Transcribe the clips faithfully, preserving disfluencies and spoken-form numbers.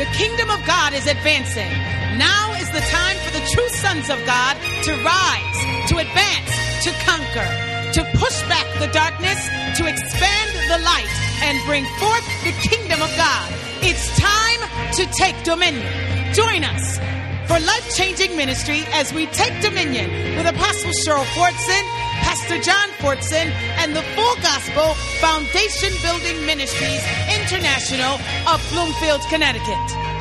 The kingdom of God is advancing. Now is the time for the true sons of God to rise, to advance, to conquer, to push back the darkness, to expand the light, and bring forth the kingdom of God. It's time to take dominion. Join us for life-changing ministry as we take dominion with Apostle Cheryl Fortson, Pastor John Fortson, and the Full Gospel Foundation Building Ministries International of Bloomfield, Connecticut.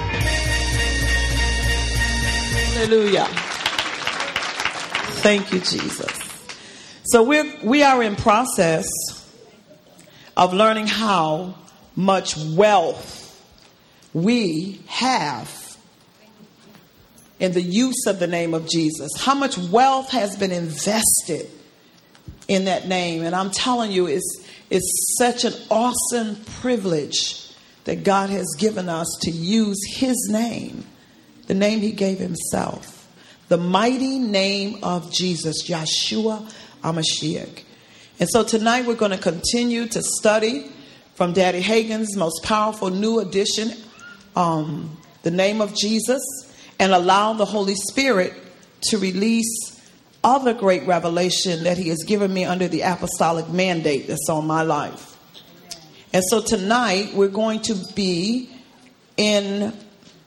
Hallelujah. Thank you, Jesus. So we're, we are in process of learning how much wealth we have in the use of the name of Jesus. How much wealth has been invested in that name. And I'm telling you, it's, it's such an awesome privilege that God has given us to use his name, the name he gave himself, the mighty name of Jesus, Yeshua HaMashiach. And so tonight we're going to continue to study from Daddy Hagin's most powerful new edition, um, the name of Jesus, and allow the Holy Spirit to release other great revelation that he has given me under the apostolic mandate that's on my life. And so tonight we're going to be in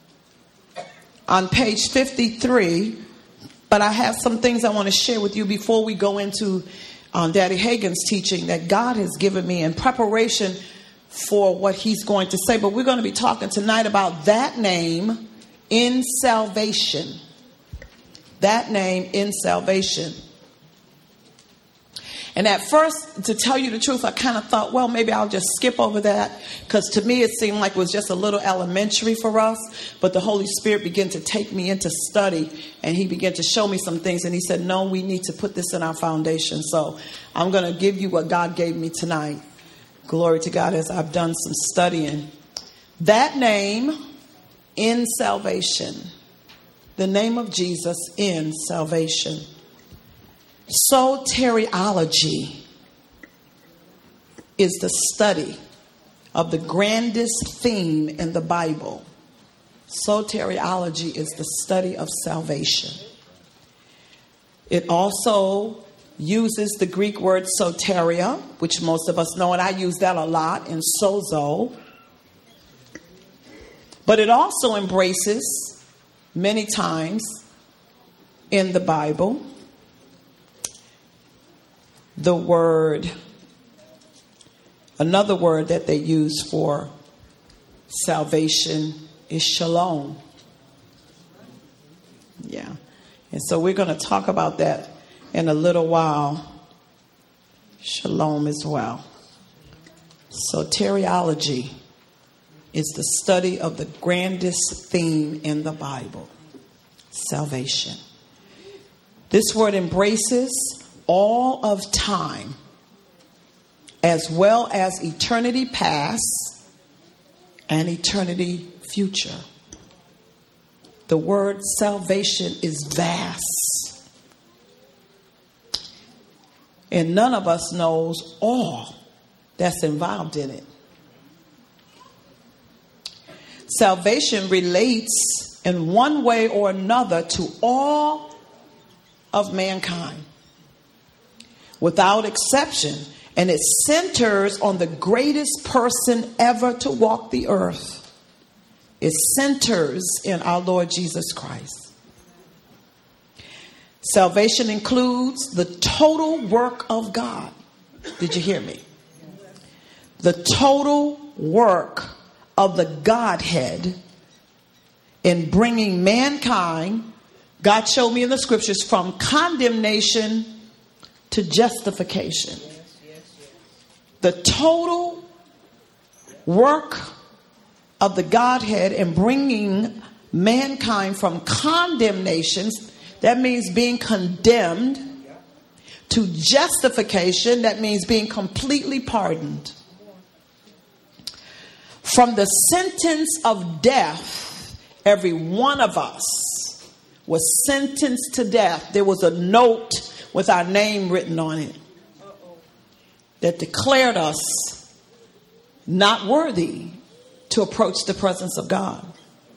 on page fifty-three, but I have some things I want to share with you before we go into um, Daddy Hagin's teaching that God has given me in preparation for what he's going to say. But we're going to be talking tonight about that name in salvation. That name in salvation. And at first, to tell you the truth, I kind of thought, well, maybe I'll just skip over that, because to me it seemed like it was just a little elementary for us. But the Holy Spirit began to take me into study, and he began to show me some things. And he said, no, we need to put this in our foundation. So I'm going to give you what God gave me tonight. Glory to God, as I've done some studying. That name in salvation. The name of Jesus in salvation. Soteriology is the study of the grandest theme in the Bible. Soteriology is the study of salvation. It also uses the Greek word soteria, which most of us know, and I use that a lot, in sozo. But it also embraces many times in the Bible the word, another word that they use for salvation is shalom. Yeah. And so we're going to talk about that in a little while. Shalom as well. Soteriology is the study of the grandest theme in the Bible, salvation. This word embraces all of time, as well as eternity past and eternity future. The word salvation is vast, and none of us knows all that's involved in it. Salvation relates in one way or another to all of mankind, without exception, and it centers on the greatest person ever to walk the earth. It centers in our Lord Jesus Christ. Salvation includes the total work of God. Did you hear me? The total work of the Godhead in bringing mankind, God showed me in the scriptures, from condemnation to justification. The total work of the Godhead in bringing mankind from condemnation, that means being condemned, to justification, that means being completely pardoned. From the sentence of death, every one of us was sentenced to death. There was a note with our name written on it that declared us not worthy to approach the presence of God.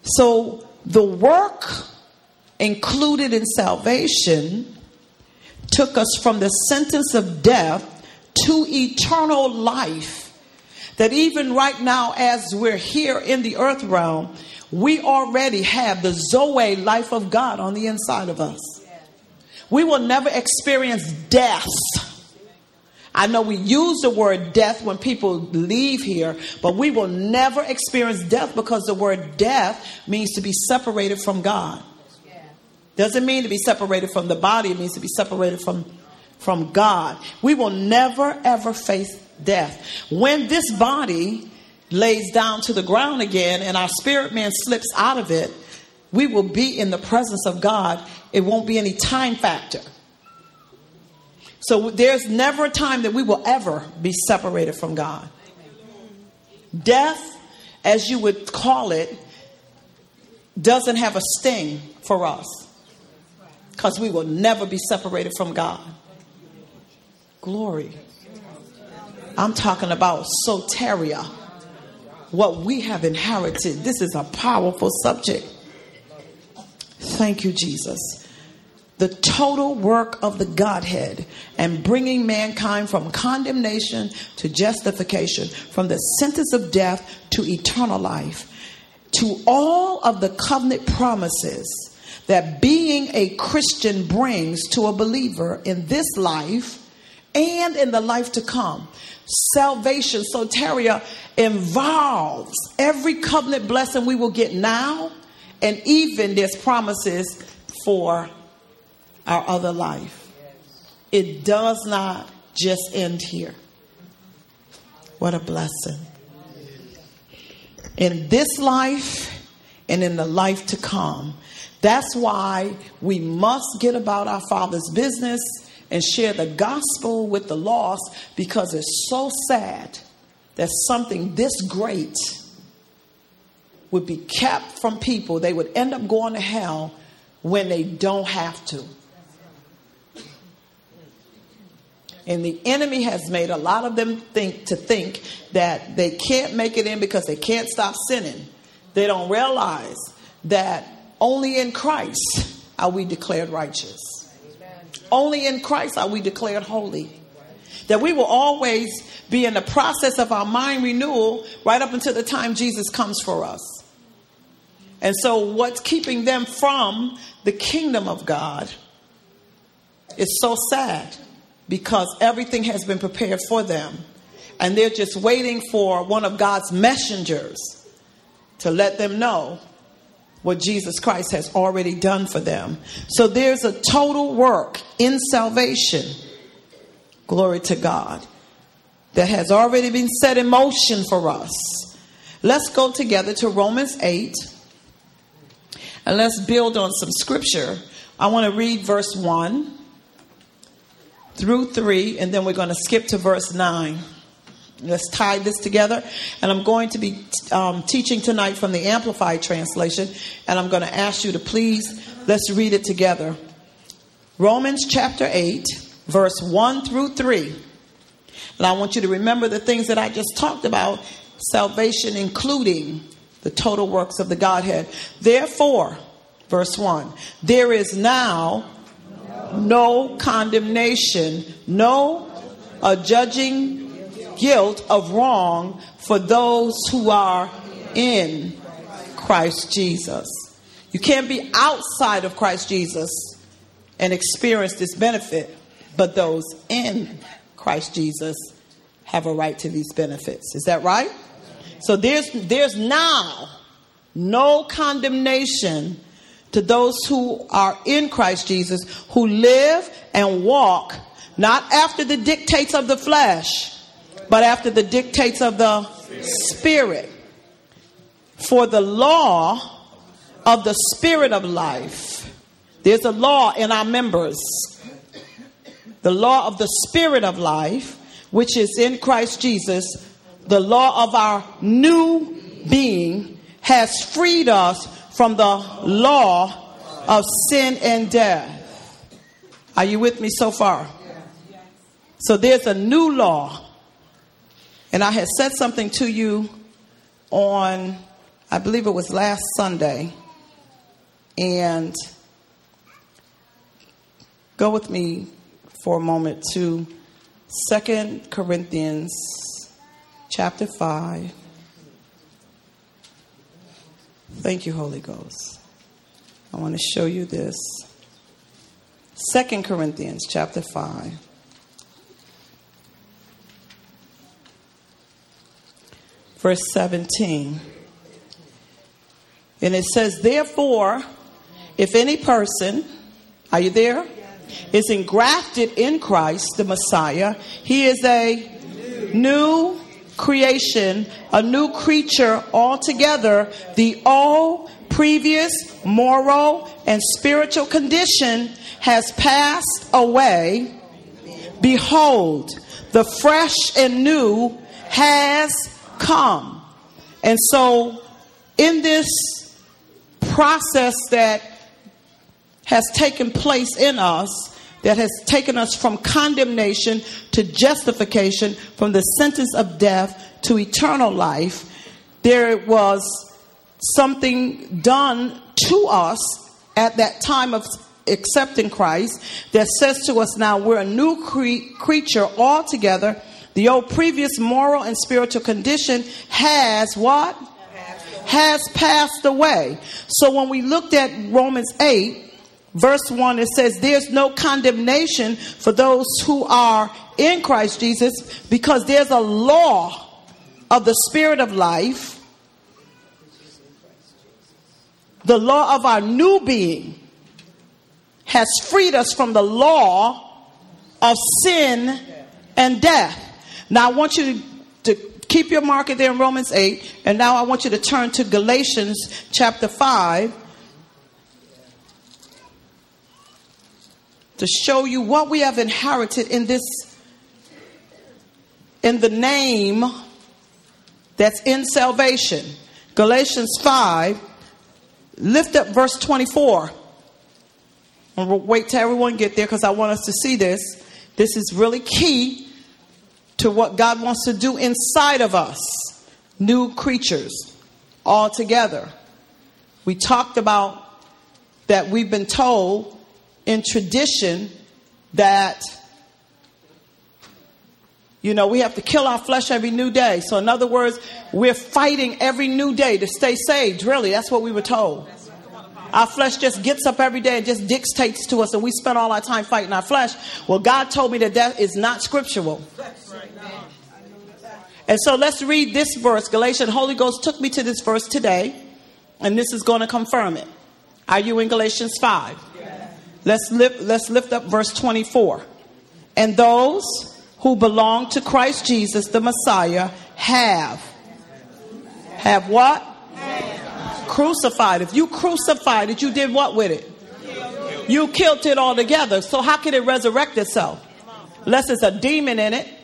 So the work included in salvation took us from the sentence of death to eternal life. That even right now, as we're here in the earth realm, we already have the Zoe life of God on the inside of us. We will never experience death. I know we use the word death when people leave here, but we will never experience death, because the word death means to be separated from God. Doesn't mean to be separated from the body. It means to be separated from, from God. We will never, ever face death. When this body lays down to the ground again and our spirit man slips out of it, we will be in the presence of God. It won't be any time factor. So there's never a time that we will ever be separated from God. Death, as you would call it, doesn't have a sting for us, because we will never be separated from God. Glory. I'm talking about soteria, what we have inherited. This is a powerful subject. Thank you, Jesus. The total work of the Godhead and bringing mankind from condemnation to justification, from the sentence of death to eternal life, to all of the covenant promises that being a Christian brings to a believer in this life and in the life to come. Salvation, soteria, involves every covenant blessing we will get now, and even there's promises for our other life. It does not just end here. What a blessing. In this life and in the life to come. That's why we must get about our Father's business and share the gospel with the lost, because it's so sad that something this great would be kept from people. They would end up going to hell when they don't have to. And the enemy has made a lot of them think to think that they can't make it in because they can't stop sinning. They don't realize that only in Christ are we declared righteous. Only in Christ are we declared holy. That we will always be in the process of our mind renewal right up until the time Jesus comes for us. And so what's keeping them from the kingdom of God is so sad, because everything has been prepared for them. And they're just waiting for one of God's messengers to let them know what Jesus Christ has already done for them. So there's a total work in salvation, glory to God, that has already been set in motion for us. Let's go together to Romans eight, and let's build on some scripture. I want to read verse one through three, and then we're going to skip to verse nine. Let's tie this together. And I'm going to be um, teaching tonight from the Amplified Translation. And I'm going to ask you to please, let's read it together. Romans chapter eight, verse one through three. And I want you to remember the things that I just talked about. Salvation, including the total works of the Godhead. Therefore, verse one, there is now no condemnation, no uh, judging guilt of wrong for those who are in Christ Jesus. You can't be outside of Christ Jesus and experience this benefit, but those in Christ Jesus have a right to these benefits. Is that right? So there's there's now no condemnation to those who are in Christ Jesus, who live and walk not after the dictates of the flesh, but after the dictates of the Spirit. For the law of the Spirit of life, there's a law in our members. The law of the Spirit of life, which is in Christ Jesus, the law of our new being, has freed us from the law of sin and death. Are you with me so far? So there's a new law. And I had said something to you on, I believe it was last Sunday. And go with me for a moment to Second Corinthians chapter five. Thank you, Holy Ghost. I want to show you this. Second Corinthians chapter five. Verse seventeen. And it says, therefore, if any person, are you there? Is engrafted in Christ, the Messiah, he is a new creation, a new creature altogether. The old, previous, moral, and spiritual condition has passed away. Behold, the fresh and new has come. And so in this process that has taken place in us, that has taken us from condemnation to justification, from the sentence of death to eternal life, there was something done to us at that time of accepting Christ that says to us now we're a new cre- creature altogether. The old previous moral and spiritual condition has what? Has passed away. So when we looked at Romans eight, verse one, it says, there's no condemnation for those who are in Christ Jesus, because there's a law of the Spirit of life, the law of our new being has freed us from the law of sin and death. Now I want you to, to keep your marker there in Romans eight, and now I want you to turn to Galatians chapter five to show you what we have inherited in this, in the name that's in salvation. Galatians five, lift up verse twenty-four. And we'll wait till everyone get there because I want us to see this. This is really key to what God wants to do inside of us. New creatures all together. We talked about that we've been told in tradition that, you know, we have to kill our flesh every new day. So in other words, we're fighting every new day to stay saved. Really, that's what we were told. Our flesh just gets up every day and just dictates to us, and we spend all our time fighting our flesh. Well, God told me that that is not scriptural. And so let's read this verse. Galatians, Holy Ghost took me to this verse today, and this is going to confirm it. Are you in Galatians five? Let's lift, let's lift up verse twenty-four. And those who belong to Christ Jesus, the Messiah, have. Have what? Have. Crucified. If you crucified it, you did what with it? You killed it altogether. So how can it resurrect itself? Unless it's a demon in it.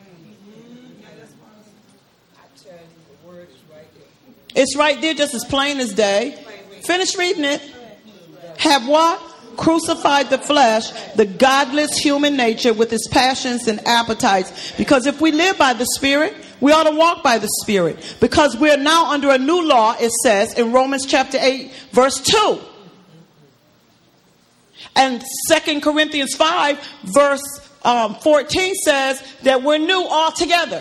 It's right there just as plain as day. Finish reading it. Have what? Crucified the flesh, the godless human nature with its passions and appetites. Because if we live by the Spirit, we ought to walk by the Spirit. Because we're now under a new law, it says in Romans chapter eight, verse two. And Second Corinthians five, verse um, fourteen says that we're new altogether.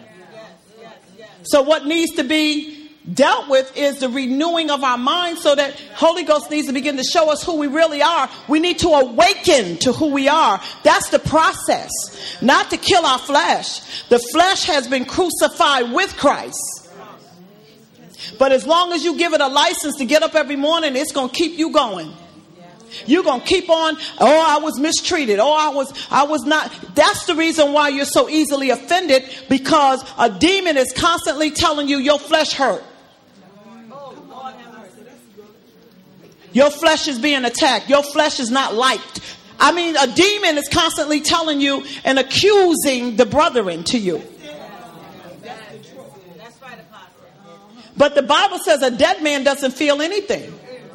So what needs to be dealt with is the renewing of our minds, so that Holy Ghost needs to begin to show us who we really are. We need to awaken to who we are. That's the process. Not to kill our flesh. The flesh has been crucified with Christ. But as long as you give it a license to get up every morning, it's going to keep you going. You're going to keep on. Oh, I was mistreated. Oh, I was, I was not. That's the reason why you're so easily offended, because a demon is constantly telling you your flesh hurt. Your flesh is being attacked. Your flesh is not liked. I mean, a demon is constantly telling you and accusing the brethren to you. But the Bible says a dead man doesn't feel anything.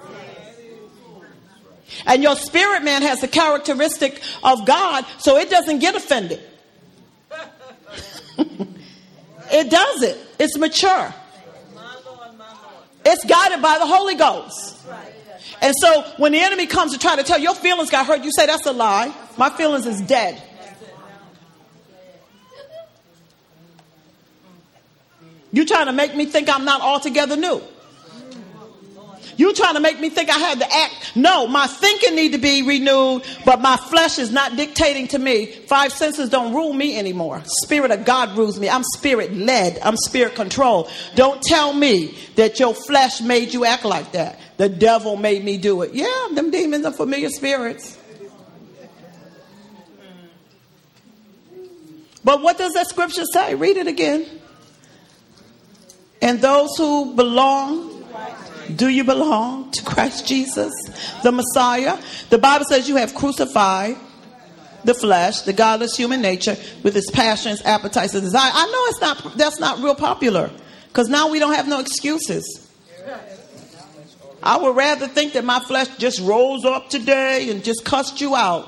And your spirit man has the characteristic of God, so it doesn't get offended. It doesn't. It's mature. It It's guided by the Holy Ghost. And so when the enemy comes to try to tell you your feelings got hurt, you say that's a lie. My feelings is dead. You trying to make me think I'm not altogether new. You trying to make me think I had to act. No, my thinking need to be renewed, but my flesh is not dictating to me. Five senses don't rule me anymore. Spirit of God rules me. I'm spirit led. I'm spirit controlled. Don't tell me that your flesh made you act like that. The devil made me do it. Yeah, them demons are familiar spirits. But what does that scripture say? Read it again. And those who belong, do you belong to Christ Jesus, the Messiah? The Bible says you have crucified the flesh, the godless human nature, with its passions, appetites, and desire. I know it's not. That's not real popular, because now we don't have no excuses. I would rather think that my flesh just rose up today and just cussed you out.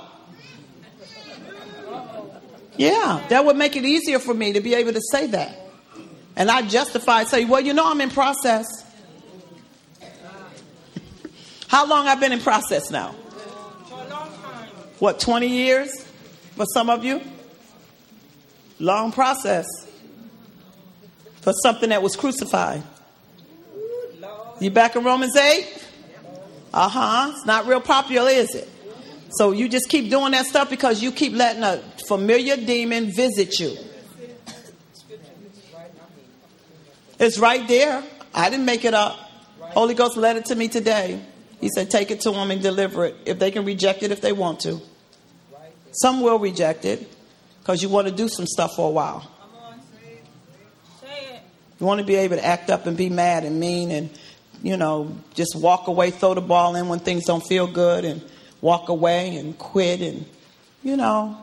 Yeah, that would make it easier for me to be able to say that. And I justify it, say, well, you know, I'm in process. How long I've been in process now? For a long time. What, twenty years? For some of you? Long process. For something that was crucified. You back in Romans eight? Uh-huh. It's not real popular, is it? So you just keep doing that stuff because you keep letting a familiar demon visit you. It's right there. I didn't make it up. Holy Ghost led it to me today. He said, take it to them and deliver it. If they can reject it, if they want to. Some will reject it because you want to do some stuff for a while. You want to be able to act up and be mad and mean and, you know, just walk away, throw the ball in when things don't feel good and walk away and quit and, you know.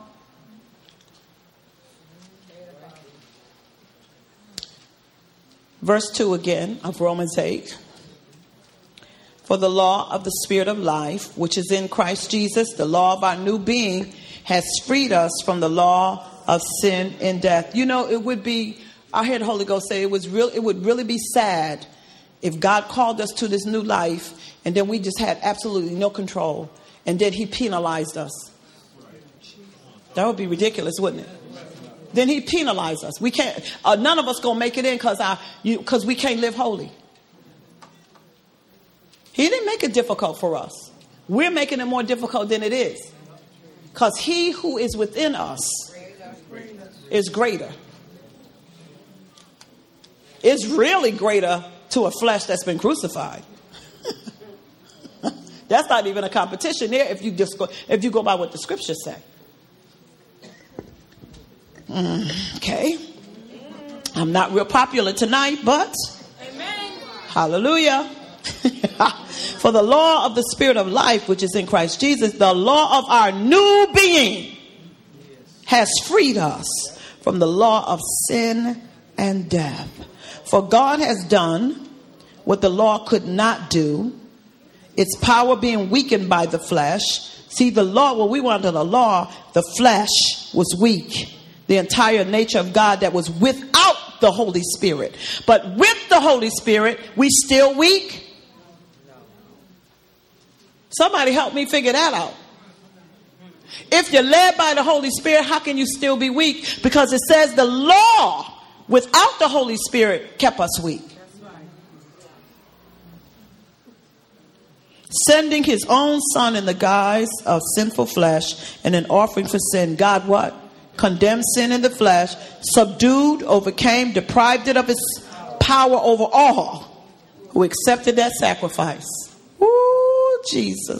Verse two again of Romans eight. For the law of the Spirit of life, which is in Christ Jesus, the law of our new being, has freed us from the law of sin and death. You know, it would be, I heard the Holy Ghost say, it was real. It would really be sad if God called us to this new life and then we just had absolutely no control and then he penalized us. That would be ridiculous, wouldn't it? Then he penalized us. We can't, uh, none of us gonna make it in because I, you, because we can't live holy. He didn't make it difficult for us. We're making it more difficult than it is. Because he who is within us is greater. It's really greater to a flesh that's been crucified. That's not even a competition there if you just go, if you go by what the scriptures say. Mm, okay. I'm not real popular tonight, but Amen. Hallelujah. For the law of the Spirit of life, which is in Christ Jesus, the law of our new being, has freed us from the law of sin and death. For God has done what the law could not do, its power being weakened by the flesh. See, the law, when we were under the law, the flesh was weak. The entire nature of God that was without the Holy Spirit. But with the Holy Spirit, we still weak. Somebody help me figure that out. If you're led by the Holy Spirit, how can you still be weak? Because it says the law without the Holy Spirit kept us weak. Sending his own son in the guise of sinful flesh and an offering for sin. God what? Condemned sin in the flesh, subdued, overcame, deprived it of its power over all who accepted that sacrifice. Ooh, Jesus.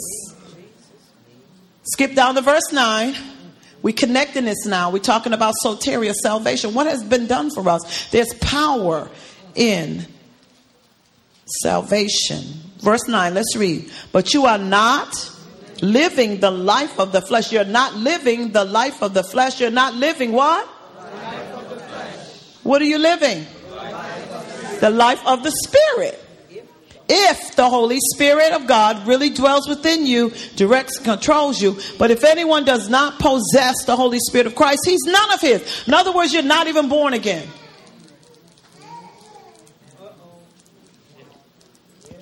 Skip down to verse nine. We're connecting this now. We're talking about soteria, salvation. What has been done for us? There's power in salvation. Verse nine, let's read. But you are not living the life of the flesh. You're not living the life of the flesh. You're not living what? Life of the flesh. What are you living? Life The life of the Spirit. If the Holy Spirit of God really dwells within you, directs and controls you. But if anyone does not possess the Holy Spirit of Christ, he's none of his. In other words, you're not even born again.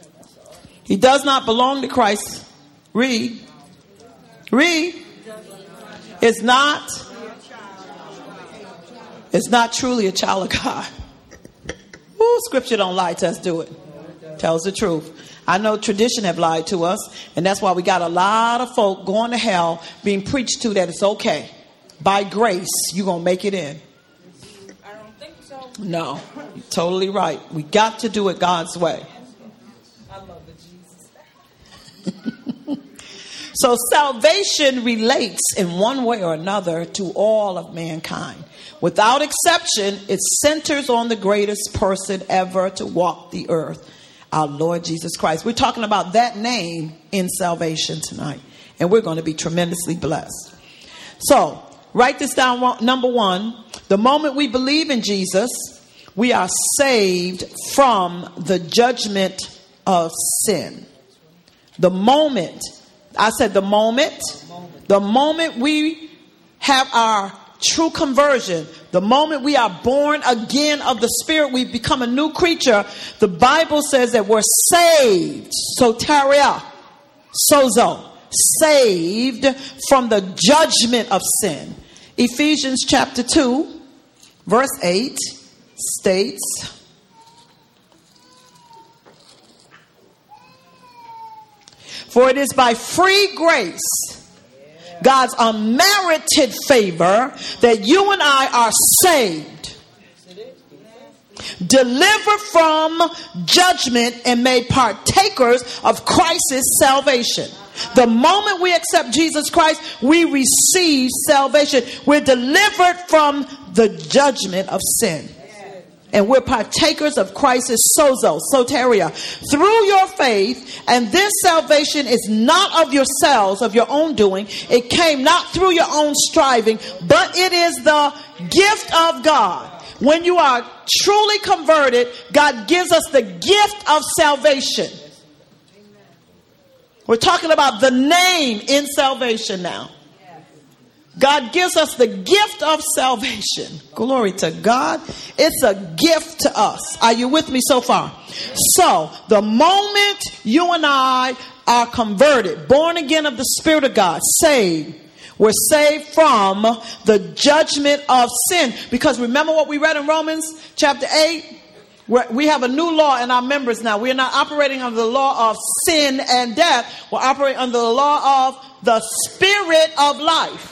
He does not belong to Christ. Read. Read. It's not. It's not truly a child of God. Ooh, scripture don't lie to us, do it. Tells the truth. I know tradition have lied to us, and that's why we got a lot of folk going to hell being preached to that it's okay. By grace, you're going to make it in. I don't think so. No, you're totally right. We got to do it God's way. I love the Jesus. So salvation relates in one way or another to all of mankind. Without exception, it centers on the greatest person ever to walk the earth, our Lord Jesus Christ. We're talking about that name in salvation tonight, and we're going to be tremendously blessed. So, write this down. Number one, the moment we believe in Jesus, we are saved from the judgment of sin. The moment, I said the moment, the moment we have our true conversion, the moment we are born again of the Spirit, we become a new creature. The Bible says that we're saved. Soteria, sozo, saved from the judgment of sin. Ephesians chapter two, verse eight states, for it is by free grace, God's unmerited favor, that you and I are saved, delivered from judgment, and made partakers of Christ's salvation. The moment we accept Jesus Christ, we receive salvation. We're delivered from the judgment of sin. And we're partakers of Christ's sozo, soteria, through your faith. And this salvation is not of yourselves, of your own doing. It came not through your own striving, but it is the gift of God. When you are truly converted, God gives us the gift of salvation. We're talking about the name in salvation now. God gives us the gift of salvation. Glory to God. It's a gift to us. Are you with me so far? So, the moment you and I are converted, born again of the Spirit of God, saved, we're saved from the judgment of sin. Because remember what we read in Romans chapter eight? We have a new law in our members now. We're not operating under the law of sin and death. We're operating under the law of the Spirit of life.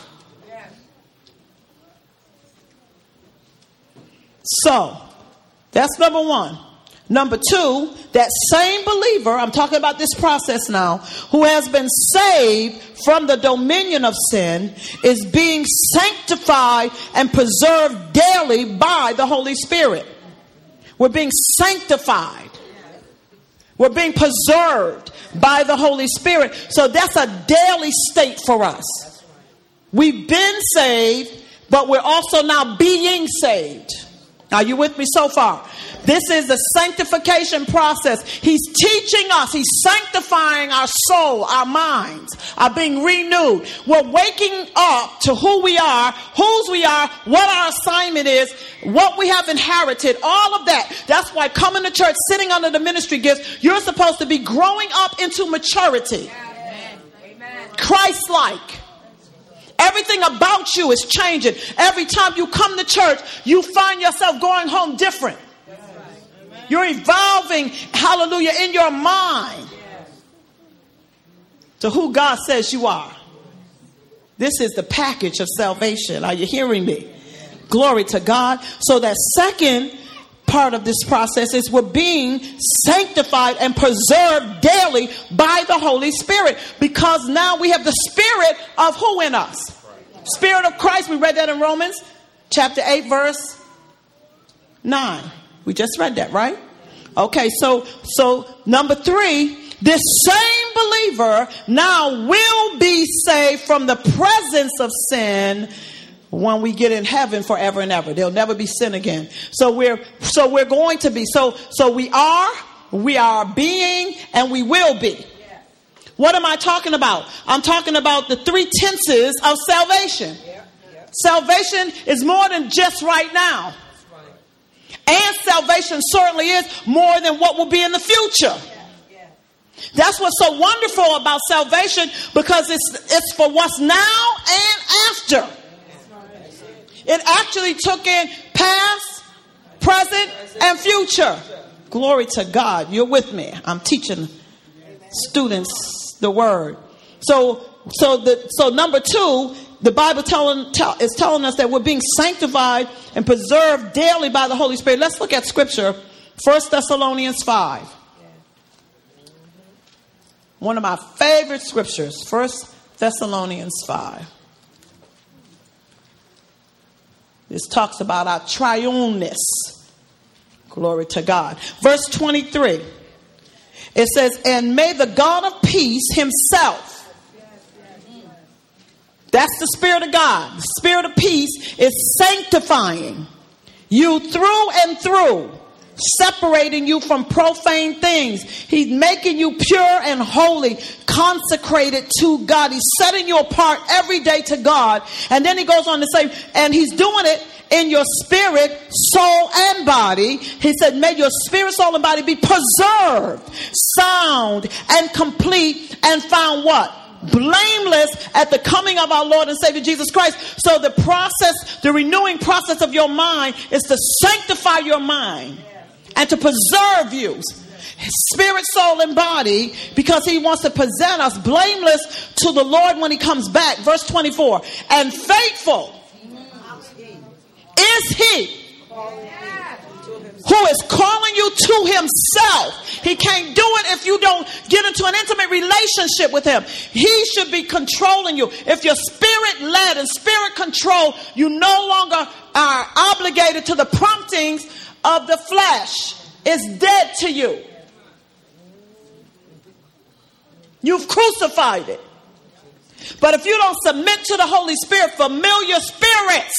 So, that's number one. Number two, that same believer, I'm talking about this process now, who has been saved from the dominion of sin, is being sanctified and preserved daily by the Holy Spirit. We're being sanctified. We're being preserved by the Holy Spirit. So that's a daily state for us. We've been saved, but we're also now being saved. Are you with me so far? This is the sanctification process. He's teaching us. He's sanctifying our soul, our minds are being renewed. We're waking up to who we are, whose we are, what our assignment is, what we have inherited, all of that. That's why coming to church, sitting under the ministry gifts, you're supposed to be growing up into maturity. Amen. Christ-like. Everything about you is changing. Every time you come to church, you find yourself going home different. You're evolving, hallelujah, in your mind to who God says you are. This is the package of salvation. Are you hearing me? Glory to God. So that second part of this process is we're being sanctified and preserved daily by the Holy Spirit, because now we have the Spirit of who in us? Spirit of Christ. We read that in Romans chapter eight, verse nine. We just read that, right? Okay, so so number three, this same believer now will be saved from the presence of sin when we get in heaven forever and ever. There'll never be sin again. So we're so we're going to be so so we are, we are being, and we will be. What am I talking about? I'm talking about the three tenses of salvation. Salvation is more than just right now. And salvation certainly is more than what will be in the future. That's what's so wonderful about salvation, because it's it's for what's now and after. It actually took in past, present, and future. Glory to God. You're with me. I'm teaching students the word. So so the so number two, the Bible telling tell, is telling us that we're being sanctified and preserved daily by the Holy Spirit. Let's look at scripture. First Thessalonians five. One of my favorite scriptures. First Thessalonians five. This talks about our triuneness. Glory to God. Verse twenty-three. It says, and may the God of peace himself. That's the Spirit of God. The Spirit of peace is sanctifying you through and through, separating you from profane things. He's making you pure and holy, consecrated to God. He's setting you apart every day to God. And then he goes on to say, and he's doing it in your spirit, soul, and body. He said, may your spirit, soul, and body be preserved, sound, and complete, and found what? Blameless at the coming of our Lord and Savior Jesus Christ. So the process, the renewing process of your mind is to sanctify your mind and to preserve you, spirit, soul, and body, because he wants to present us blameless to the Lord when he comes back. Verse twenty-four. And faithful is he who is calling you to himself. He can't do it if you don't get into an intimate relationship with him. He should be controlling you. If you're spirit led and spirit controlled, you no longer are obligated to the promptings of the flesh. It's dead to you. You've crucified it. But if you don't submit to the Holy Spirit, familiar spirits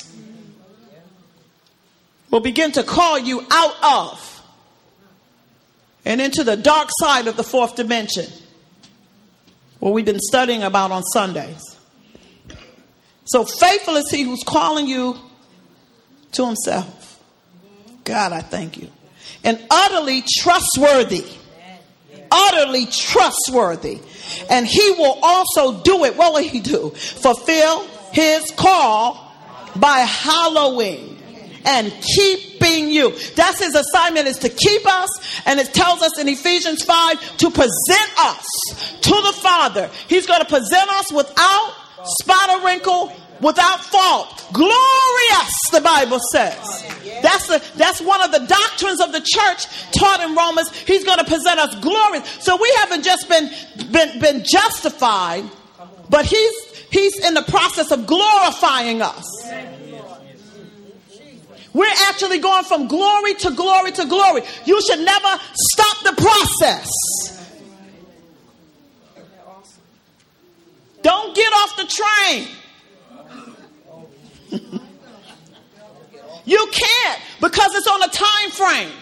will begin to call you out of and into the dark side of the fourth dimension, what we've been studying about on Sundays. So faithful is he who's calling you to himself. God, I thank you. And utterly trustworthy. Utterly trustworthy. And he will also do it. What will he do? Fulfill his call by hallowing and keeping you. That's his assignment, is to keep us. And it tells us in Ephesians five to present us to the Father. He's going to present us without spot or wrinkle, without fault. Glorious, the Bible says. That's the, that's one of the doctrines of the church taught in Romans. He's going to present us glorious. So we haven't just been, been, been justified, but he's, he's in the process of glorifying us. We're actually going from glory to glory to glory. You should never stop the process. Don't get off the train. You can't, because it's on a time frame.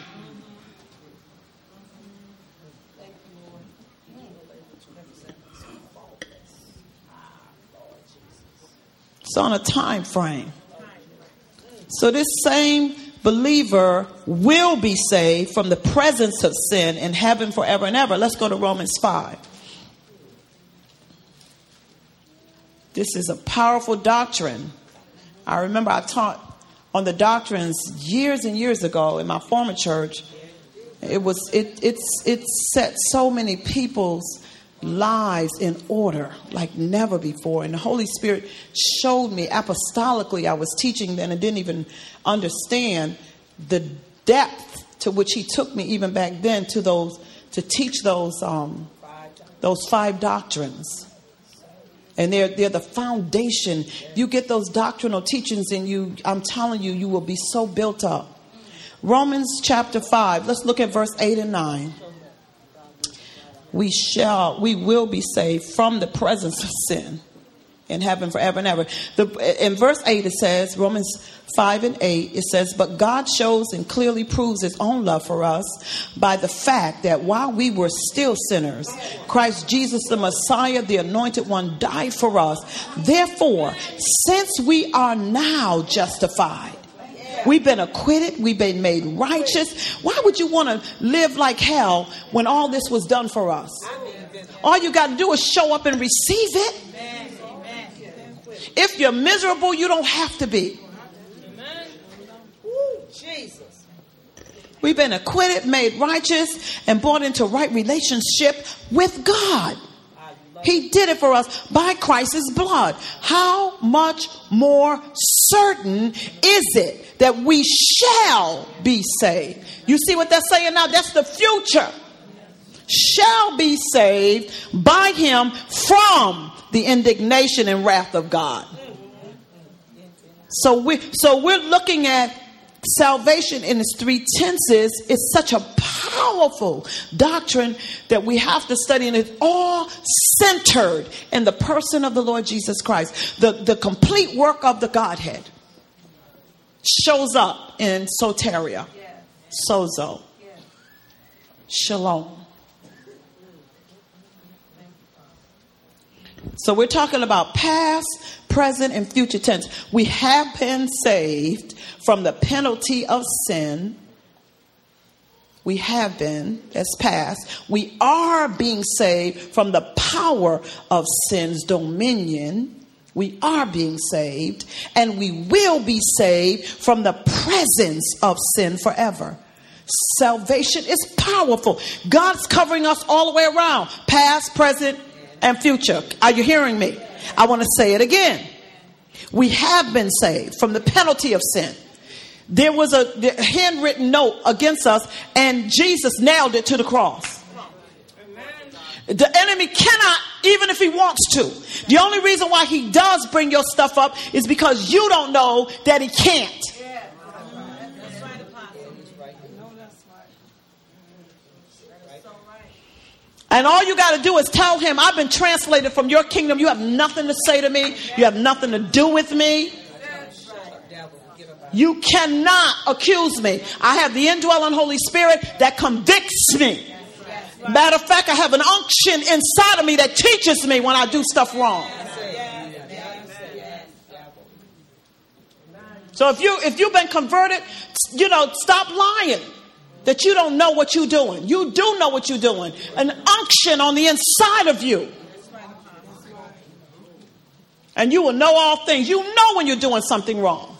It's on a time frame. So this same believer will be saved from the presence of sin in heaven forever and ever. Let's go to Romans five. This is a powerful doctrine. I remember I taught on the doctrines years and years ago in my former church. It was it it's it set so many people's lives in order like never before. And the Holy Spirit showed me apostolically. I was teaching then and didn't even understand the depth to which he took me even back then to those to teach those um those five doctrines. And they're, they're the foundation. You get those doctrinal teachings and you, I'm telling you, you will be so built up. Romans chapter five. Let's look at verse eight and nine. We shall, we will be saved from the presence of sin in heaven forever and ever. The, in verse eight it says, Romans five and eight, it says, but God shows and clearly proves his own love for us by the fact that while we were still sinners, Christ Jesus, the Messiah, the Anointed One, died for us. Therefore, since we are now justified We've been acquitted. We've been made righteous. Why would you want to live like hell when all this was done for us? All you got to do is show up and receive it. If you're miserable, you don't have to be. Jesus. We've been acquitted, made righteous, and brought into right relationship with God. He did it for us by Christ's blood. How much more certain is it that we shall be saved? You see what that's saying now? That's the future. Shall be saved by him from the indignation and wrath of God. So we so we're looking at salvation in its three tenses. Is such a powerful doctrine that we have to study, and it's all centered in the person of the Lord Jesus Christ. The, the complete work of the Godhead shows up in soteria, sozo, shalom. So we're talking about past, present, and future tense. We have been saved from the penalty of sin. We have been, that's past. We are being saved from the power of sin's dominion. We are being saved, and we will be saved from the presence of sin forever. Salvation is powerful. God's covering us all the way around, past, present, and future. Are you hearing me? I want to say it again. We have been saved from the penalty of sin. There was a handwritten note against us, and Jesus nailed it to the cross. The enemy cannot, even if he wants to. The only reason why he does bring your stuff up is because you don't know that he can't. And all you got to do is tell him, I've been translated from your kingdom. You have nothing to say to me. You have nothing to do with me. You cannot accuse me. I have the indwelling Holy Spirit that convicts me. Matter of fact, I have an unction inside of me that teaches me when I do stuff wrong. So if you if you've been converted, you know, stop lying. That you don't know what you're doing. You do know what you're doing. An unction on the inside of you. And you will know all things. You know when you're doing something wrong.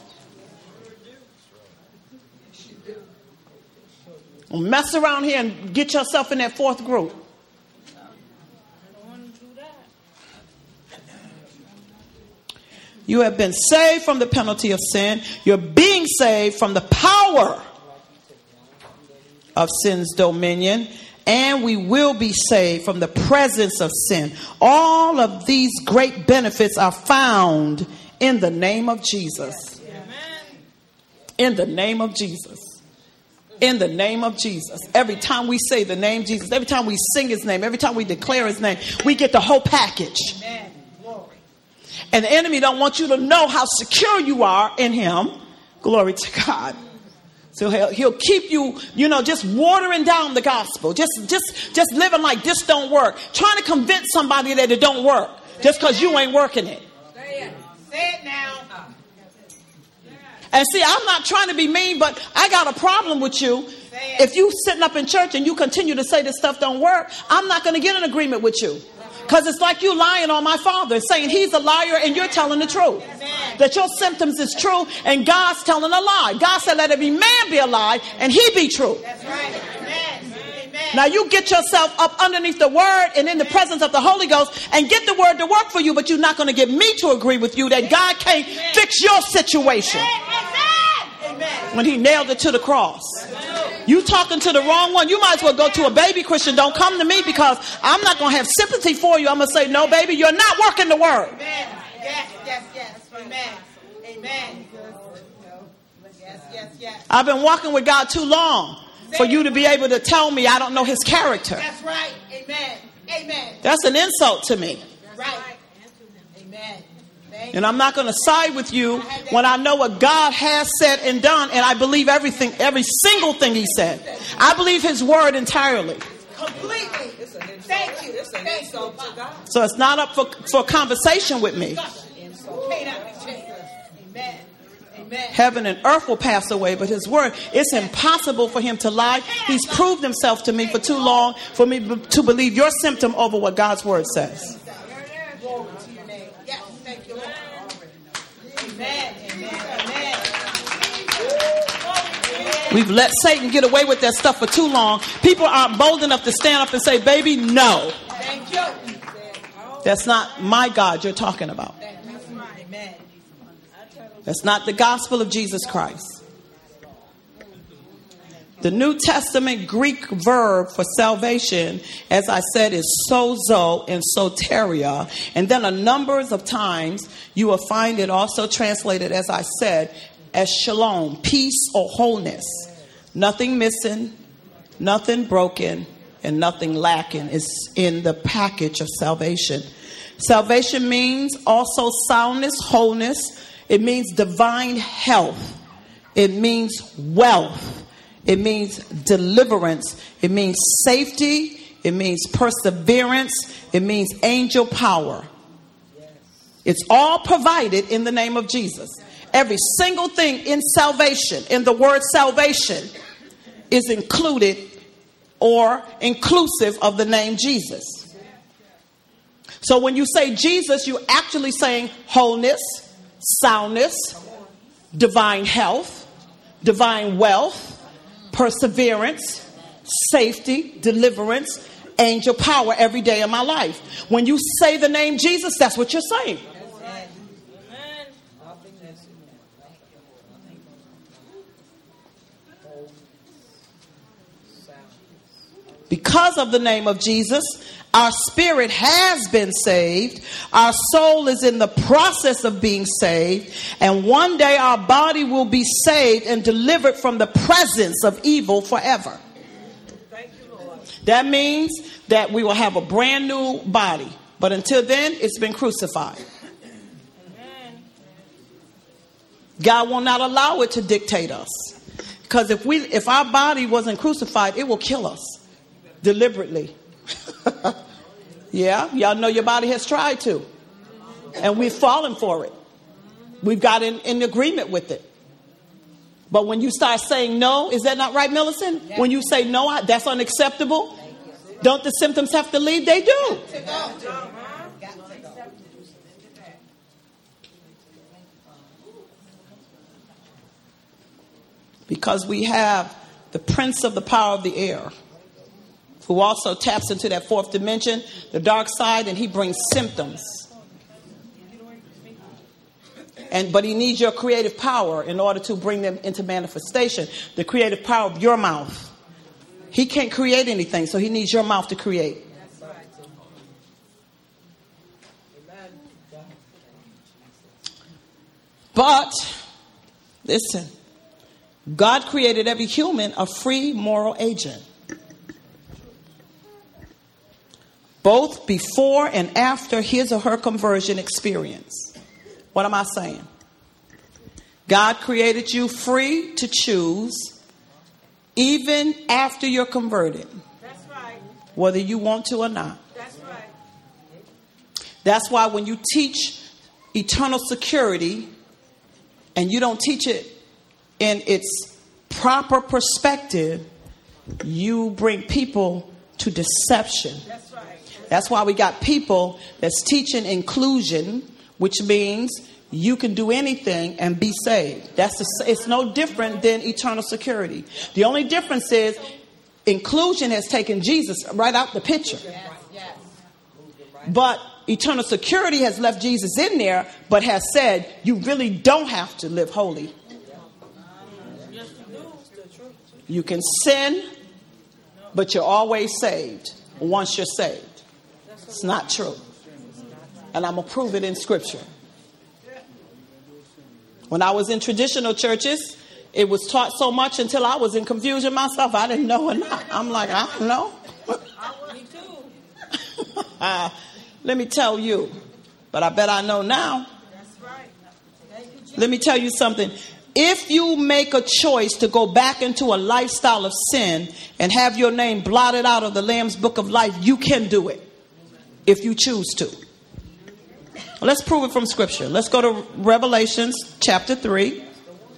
Mess around here and get yourself in that fourth group. You have been saved from the penalty of sin. You're being saved from the power of sin's dominion, and we will be saved from the presence of sin. All of these great benefits are found in the name of Jesus. In the name of Jesus. In the name of Jesus. Every time we say the name Jesus, every time we sing his name, every time we declare his name, we get the whole package. And the enemy don't want you to know how secure you are in him. Glory to God. So he'll, he'll keep you, you know, just watering down the gospel. Just, just, just living like this don't work. Trying to convince somebody that it don't work. Just because you ain't working it. Say it. Say it now. And see, I'm not trying to be mean, but I got a problem with you. If you sitting up in church and you continue to say this stuff don't work, I'm not going to get an agreement with you. Because it's like you lying on my Father, saying he's a liar and you're telling the truth. That your symptoms is true and God's telling a lie. God said, let every man be a lie and he be true. That's right. Amen. Now you get yourself up underneath the word and in the presence of the Holy Ghost and get the word to work for you, but you're not going to get me to agree with you that God can't fix your situation. When he nailed it to the cross. You talking to the wrong one. You might as well go to a baby Christian. Don't come to me because I'm not going to have sympathy for you. I'm going to say, no, baby, you're not working the word. Amen. Yes, yes, yes. Amen. Amen. Yes, yes, yes. I've been walking with God too long for you to be able to tell me I don't know his character. That's right. Amen. Amen. That's an insult to me. Right. Amen. And I'm not going to side with you when I know what God has said and done, and I believe everything, every single thing he said. I believe his word entirely. Completely. Thank you. Thank you. So it's not up for, for conversation with me. Amen. Amen. Heaven and earth will pass away, but his word, it's impossible for him to lie. He's proved himself to me for too long for me b- to believe your symptom over what God's word says. We've let Satan get away with that stuff for too long. People aren't bold enough to stand up and say, baby, no. That's not my God you're talking about. That's not the gospel of Jesus Christ. The New Testament Greek verb for salvation, as I said, is sozo and soteria. And then a number of times you will find it also translated, as I said, as shalom, peace or wholeness. Nothing missing, nothing broken, and nothing lacking is in the package of salvation. Salvation means also soundness, wholeness. It means divine health. It means wealth. It means deliverance. It means safety. It means perseverance. It means angel power. It's all provided in the name of Jesus. Every single thing in salvation, in the word salvation, is included or inclusive of the name Jesus. So when you say Jesus, you're actually saying wholeness, soundness, divine health, divine wealth, perseverance, safety, deliverance, angel power every day of my life. When you say the name Jesus, that's what you're saying. Because of the name of Jesus, our spirit has been saved. Our soul is in the process of being saved. And one day our body will be saved and delivered from the presence of evil forever. Thank you, Lord. That means that we will have a brand new body. But until then, it's been crucified. Amen. God will not allow it to dictate us. Because if we, if our body wasn't crucified, it will kill us. Deliberately. Yeah, y'all know your body has tried to. And we've fallen for it. We've got in, in agreement with it. But when you start saying no, is that not right, Millicent? Yeah. When you say no, I, that's unacceptable. Don't the symptoms have to leave? They do. Because we have the prince of the power of the air, who also taps into that fourth dimension, the dark side, and he brings symptoms. And but he needs your creative power in order to bring them into manifestation. The creative power of your mouth. He can't create anything, so he needs your mouth to create. But listen, God created every human a free moral agent. Both before and after his or her conversion experience. What am I saying? God created you free to choose even after you're converted. That's right. Whether you want to or not. That's right. That's why when you teach eternal security and you don't teach it in its proper perspective, you bring people to deception. That's right. That's why we got people that's teaching inclusion, which means you can do anything and be saved. That's a, it's no different than eternal security. The only difference is inclusion has taken Jesus right out the picture. Yes, yes. But eternal security has left Jesus in there, but has said you really don't have to live holy. You can sin, but you're always saved once you're saved. It's not true. And I'm going to prove it in scripture. When I was in traditional churches, it was taught so much until I was in confusion myself. I didn't know or not. I'm like, I don't know. Me too. uh, let me tell you. But I bet I know now. That's right. Let me tell you something. If you make a choice to go back into a lifestyle of sin and have your name blotted out of the Lamb's Book of Life, you can do it. If you choose to. Let's prove it from scripture. Let's go to Revelations chapter three.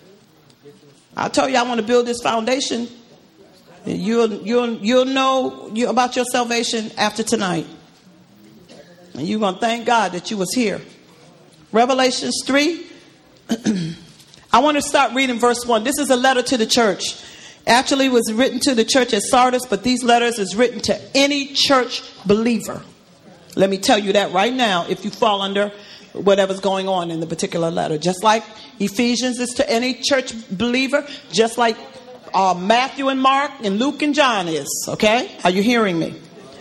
I told you I want to build this foundation. You'll, you'll, you'll know you, about your salvation after tonight. And you're going to thank God that you was here. Revelations three. I want to start reading verse one. This is a letter to the church. Actually, it was written to the church at Sardis, but these letters is written to any church believer. Let me tell you that right now, if you fall under whatever's going on in the particular letter. Just like Ephesians is to any church believer, just like uh, Matthew and Mark and Luke and John is. Okay? Are you hearing me?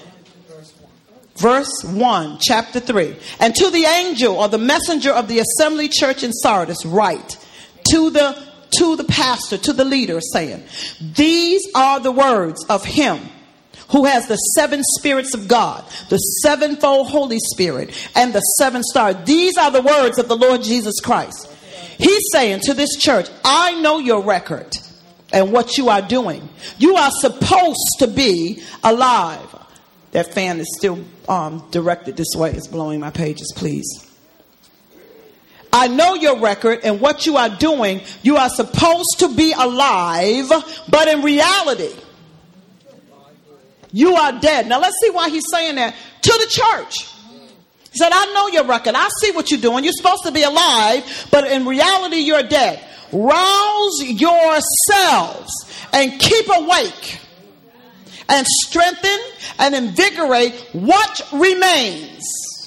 Verse one, chapter three. And to the angel or the messenger of the assembly church in Sardis, write to the to the pastor, to the leader, saying, these are the words of him who has the seven spirits of God, the sevenfold Holy Spirit, and the seven stars. These are the words of the Lord Jesus Christ. He's saying to this church, I know your record and what you are doing. You are supposed to be alive. That fan is still um, directed this way. It's blowing my pages, please. I know your record and what you are doing. You are supposed to be alive, but in reality, you are dead. Now let's see why he's saying that to the church. He said, I know your record. I see what you're doing. You're supposed to be alive, but in reality, you're dead. Rouse yourselves and keep awake and strengthen and invigorate what remains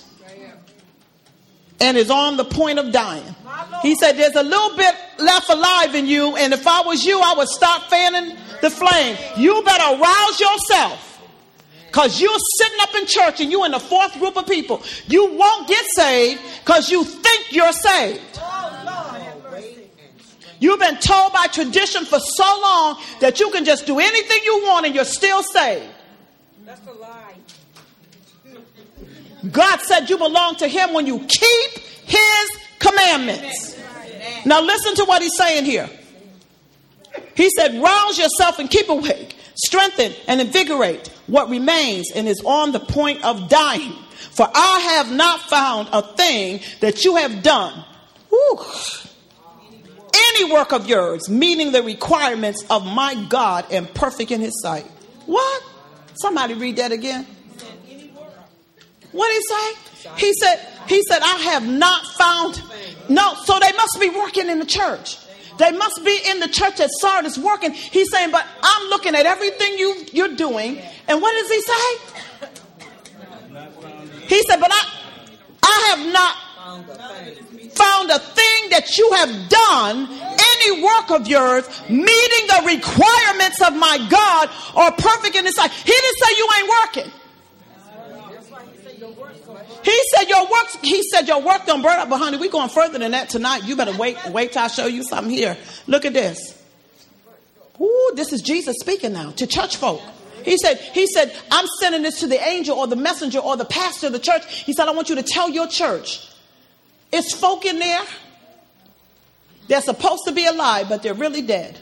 and is on the point of dying. He said, there's a little bit left alive in you, and if I was you, I would start fanning the flame. You better rouse yourself. Because you're sitting up in church and you're in the fourth group of people. You won't get saved because you think you're saved. You've been told by tradition for so long that you can just do anything you want and you're still saved. That's a lie. God said you belong to him when you keep his commandments. Now listen to what he's saying here. He said, rouse yourself and keep awake. Strengthen and invigorate what remains and is on the point of dying. For I have not found a thing that you have done, whew, any work of yours, meeting the requirements of my God and perfect in his sight. What? Somebody read that again. What did he say? He said, he said, I have not found. No, so they must be working in the church. They must be in the church at Sardis working. He's saying, but I'm looking at everything you, you're doing. And what does he say? He said, but I, I have not found a thing that you have done, any work of yours, meeting the requirements of my God or perfect in his sight. He didn't say you ain't working. He said your work, he said your work don't burn up, but honey, we're going further than that tonight. You better wait, wait till I show you something here. Look at this. Ooh, this is Jesus speaking now to church folk. He said, he said, I'm sending this to the angel or the messenger or the pastor of the church. He said, I want you to tell your church. It's folk in there. They're supposed to be alive, but they're really dead.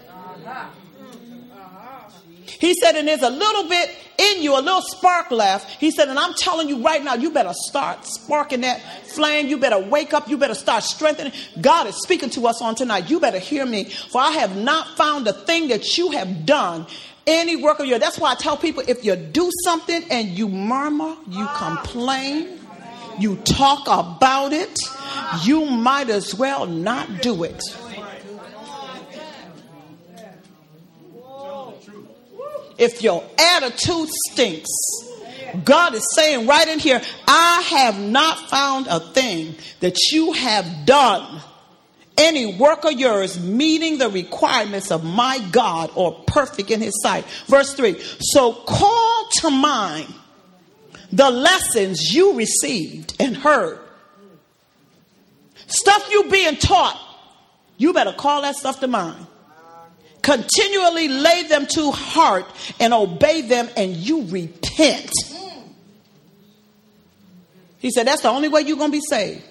He said, and there's a little bit in you, a little spark left. He said, and I'm telling you right now, you better start sparking that flame. You better wake up. You better start strengthening. God is speaking to us on tonight. You better hear me. For I have not found a thing that you have done, any work of yours. That's why I tell people, if you do something and you murmur, you complain, you talk about it, you might as well not do it. If your attitude stinks, God is saying right in here, I have not found a thing that you have done, any work of yours, meeting the requirements of my God or perfect in his sight. Verse three, so call to mind the lessons you received and heard. Stuff you being taught, you better call that stuff to mind. Continually lay them to heart and obey them, and you repent. He said that's the only way you're going to be saved.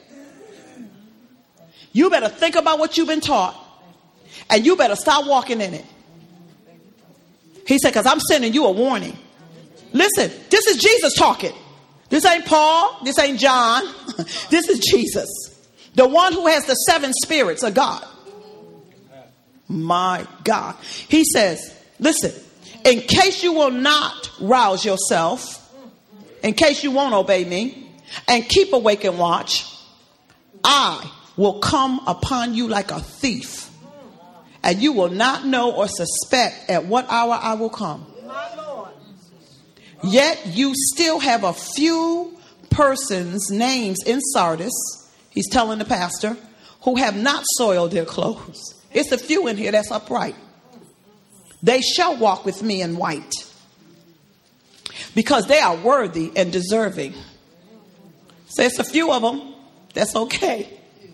You better think about what you've been taught, and you better start walking in it. He said, because I'm sending you a warning. Listen, this is Jesus talking. This ain't Paul. This ain't John. This is Jesus, the one who has the seven spirits of God. My God. He says, listen, in case you will not rouse yourself, in case you won't obey me and keep awake and watch, I will come upon you like a thief, and you will not know or suspect at what hour I will come. Yet you still have a few persons' names in Sardis, he's telling the pastor, who have not soiled their clothes. It's a few in here that's upright. They shall walk with me in white, because they are worthy and deserving. So it's a few of them. That's okay.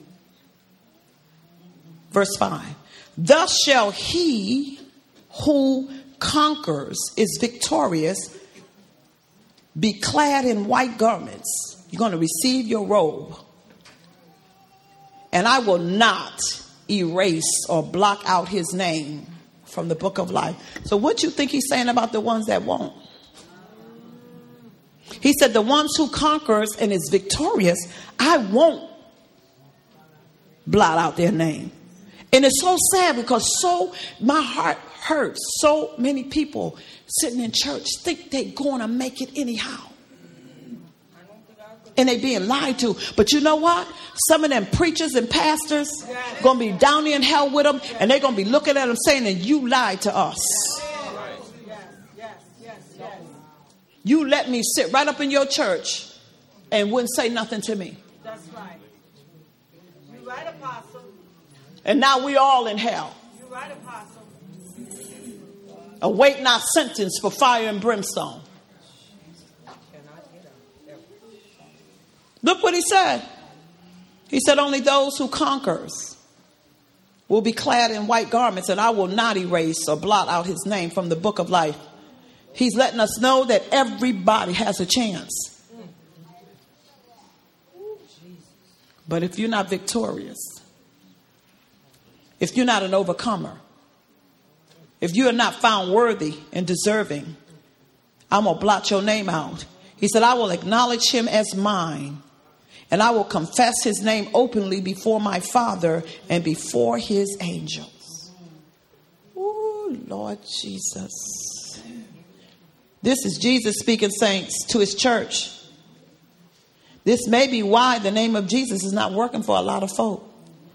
Verse five. Thus shall he who conquers, is victorious, be clad in white garments. You're going to receive your robe. And I will not erase or block out his name from the book of life. So what you think he's saying about the ones that won't? He said the ones who conquers and is victorious, I won't blot out their name. And it's so sad, because so my heart hurts. So many people sitting in church think they're going to make it anyhow. And they being lied to. But you know what? Some of them preachers and pastors going to be down there in hell with them. And they're going to be looking at them saying that you lied to us. You let me sit right up in your church and wouldn't say nothing to me. That's right. You're right, Apostle. And now we all in hell. You're right, Apostle. Awaiting our sentence for fire and brimstone. Look what he said. He said only those who conquers will be clad in white garments, and I will not erase or blot out his name from the book of life. He's letting us know that everybody has a chance. But if you're not victorious, if you're not an overcomer, if you are not found worthy and deserving, I'm going to blot your name out. He said, I will acknowledge him as mine, and I will confess his name openly before my Father and before his angels. Oh, Lord Jesus. This is Jesus speaking, saints, to his church. This may be why the name of Jesus is not working for a lot of folk.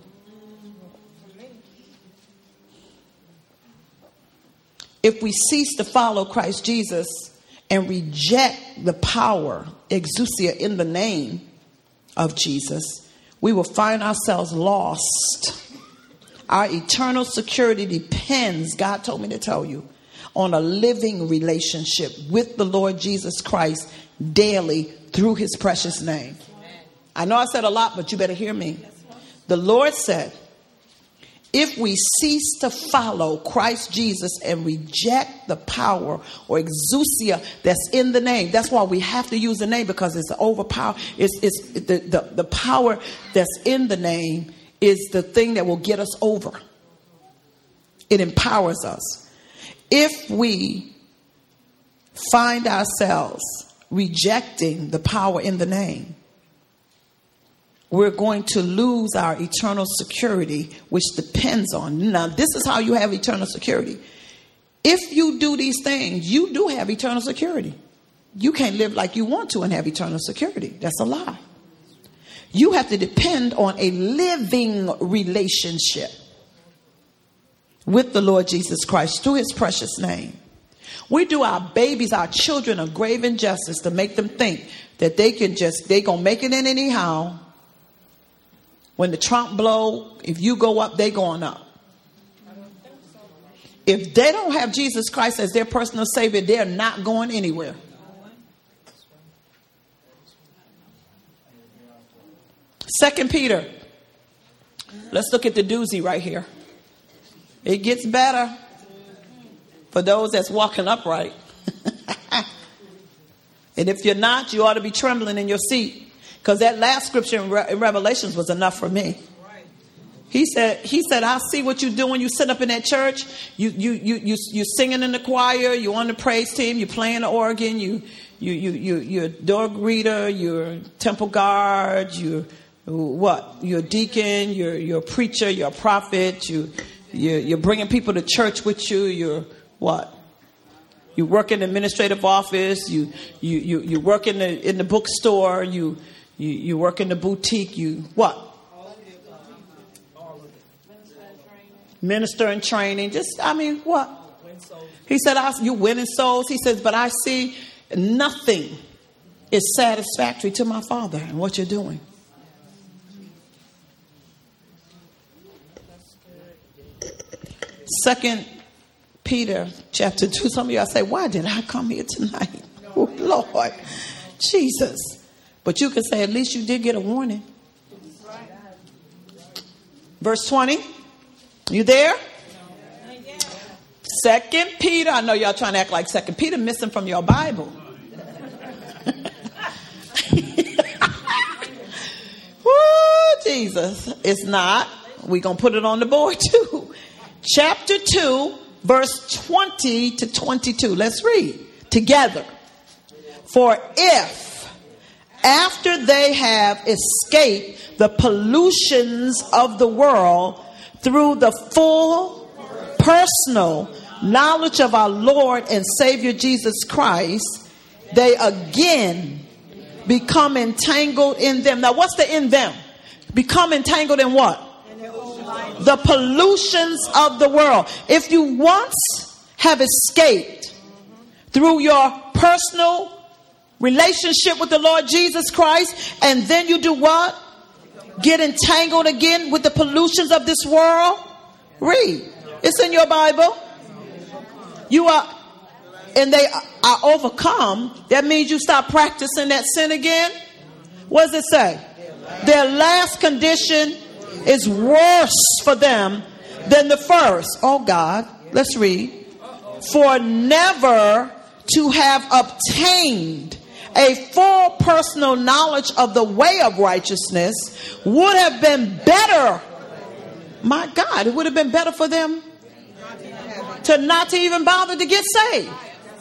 If we cease to follow Christ Jesus and reject the power, exousia, in the name of Jesus, we will find ourselves lost. Our eternal security depends, God told me to tell you, on a living relationship with the Lord Jesus Christ daily through his precious name. I know I said a lot, but you better hear me. The Lord said, if we cease to follow Christ Jesus and reject the power or exousia that's in the name, that's why we have to use the name, because it's overpower. It's, it's the, the, the power that's in the name is the thing that will get us over. It empowers us. If we find ourselves rejecting the power in the name, we're going to lose our eternal security, which depends on. Now, this is how you have eternal security. If you do these things, you do have eternal security. You can't live like you want to and have eternal security. That's a lie. You have to depend on a living relationship with the Lord Jesus Christ through his precious name. We do our babies, our children, a grave injustice to make them think that they can just, they gonna make it in anyhow. When the trump blow, if you go up, they going up. If they don't have Jesus Christ as their personal savior, they're not going anywhere. Second Peter. Let's look at the doozy right here. It gets better for those that's walking upright. And if you're not, you ought to be trembling in your seat. Because that last scripture in, Re- in Revelations was enough for me. He said, he said, I see what you do when you sit up in that church. You, you, you, you, you're singing in the choir. You're on the praise team. You're playing the organ. You, you, you, you, you're a door greeter. You're a temple guard. You're what? You're a deacon. You're, you're a preacher. You're a prophet. You, You're, you're bringing people to church with you. You're what? You work in the administrative office. You you you, you work in the in the bookstore. You you you work in the boutique. You what? Minister and training. Just I mean what? He said, I, "You winning souls." He says, "But I see nothing is satisfactory to my Father in what you're doing." Second Peter chapter two. Some of y'all say, why did I come here tonight? Oh, Lord Jesus. But you can say, at least you did get a warning. Verse twenty. You there? Second Peter. I know y'all trying to act like Second Peter missing from your Bible. Woo, Jesus. It's not. We're going to put it on the board too. Chapter two, verse twenty to twenty-two. Let's read together. For if, after they have escaped the pollutions of the world through the full personal knowledge of our Lord and Savior Jesus Christ, they again become entangled in them. Now, what's the in them? Become entangled in what? The pollutions of the world. If you once have escaped through your personal relationship with the Lord Jesus Christ, and then you do what? Get entangled again with the pollutions of this world. Read. It's in your Bible. You are, and they are overcome. That means you stop practicing that sin again. What does it say? Their last condition is worse for them than the first. Oh God, let's read. For never to have obtained a full personal knowledge of the way of righteousness would have been better. My God, it would have been better for them to not to even bother to get saved.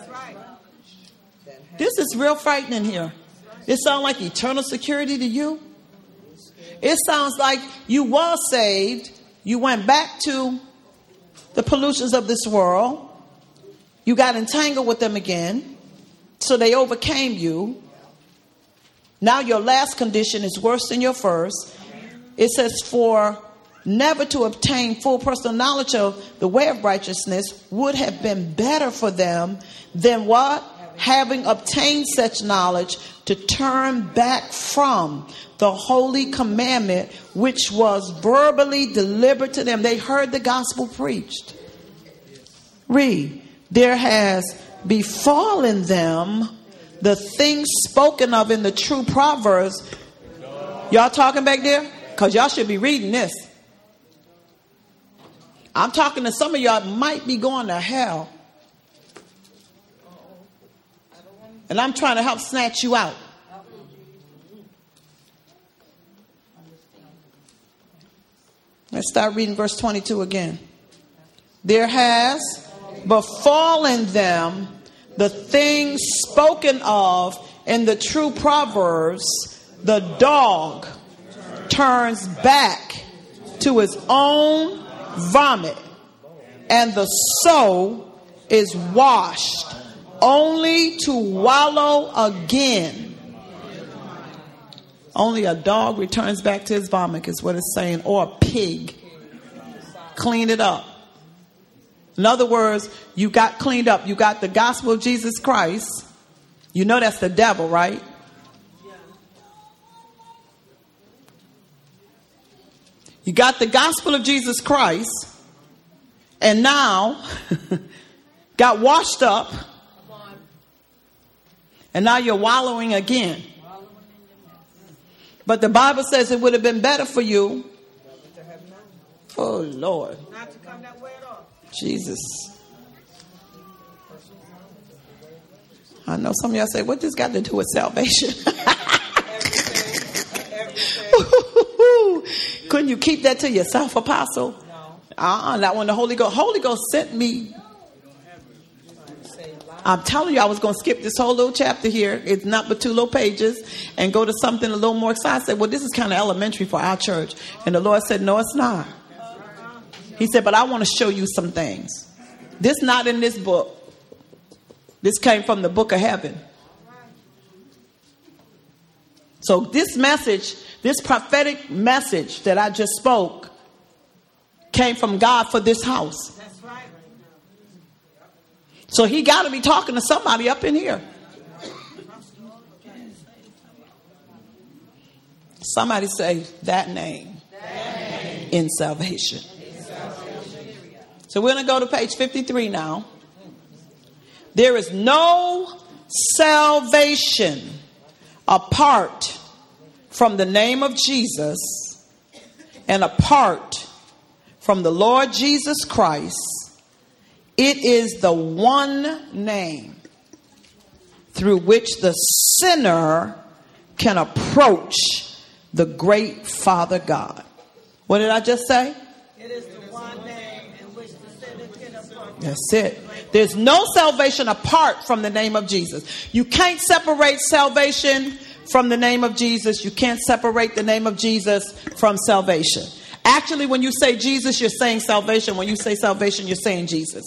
This is real frightening here. It sounds like eternal security to you. It sounds like you were saved. You went back to the pollutions of this world. You got entangled with them again. So they overcame you. Now your last condition is worse than your first. It says, for never to obtain full personal knowledge of the way of righteousness would have been better for them than what? Having obtained such knowledge, to turn back from the holy commandment which was verbally delivered to them. They heard the gospel preached. Read. There has befallen them the things spoken of in the true Proverbs. Y'all talking back there? Because y'all should be reading this. I'm talking to some of y'all might be going to hell. And I'm trying to help snatch you out. Let's start reading verse twenty-two again. There has befallen them the things spoken of in the true Proverbs. The dog turns back to his own vomit, and the soul is washed only to wallow again. Only a dog returns back to his vomit is what it's saying, or a pig. Clean it up. In other words, you got cleaned up. You got the gospel of Jesus Christ. You know that's the devil, right? You got the gospel of Jesus Christ, and now got washed up, and now you're wallowing again. But the Bible says it would have been better for you. Oh, Lord. Not to come that way at all. Jesus. I know some of y'all say, what this got to do with salvation? Everything. Everything. Couldn't you keep that to yourself, Apostle? No. Uh-uh, not when the Holy Ghost. Holy Ghost sent me. I'm telling you, I was going to skip this whole little chapter here. It's not but two little pages, and go to something a little more exciting. I said, well, this is kind of elementary for our church. And the Lord said, no, it's not. He said, but I want to show you some things. This not in this book. This came from the book of heaven. So this message, this prophetic message that I just spoke came from God for this house. That's right. So he got to be talking to somebody up in here. Somebody say that name, that name. In salvation. In salvation. So we're going to go to page fifty-three now. There is no salvation apart from the name of Jesus and apart from the Lord Jesus Christ. It is the one name through which the sinner can approach the great Father God. What did I just say? It is the one name in which the sinner can approach. That's it. There's no salvation apart from the name of Jesus. You can't separate salvation from the name of Jesus. You can't separate the name of Jesus from salvation. Actually, when you say Jesus, you're saying salvation. When you say salvation, you're saying Jesus.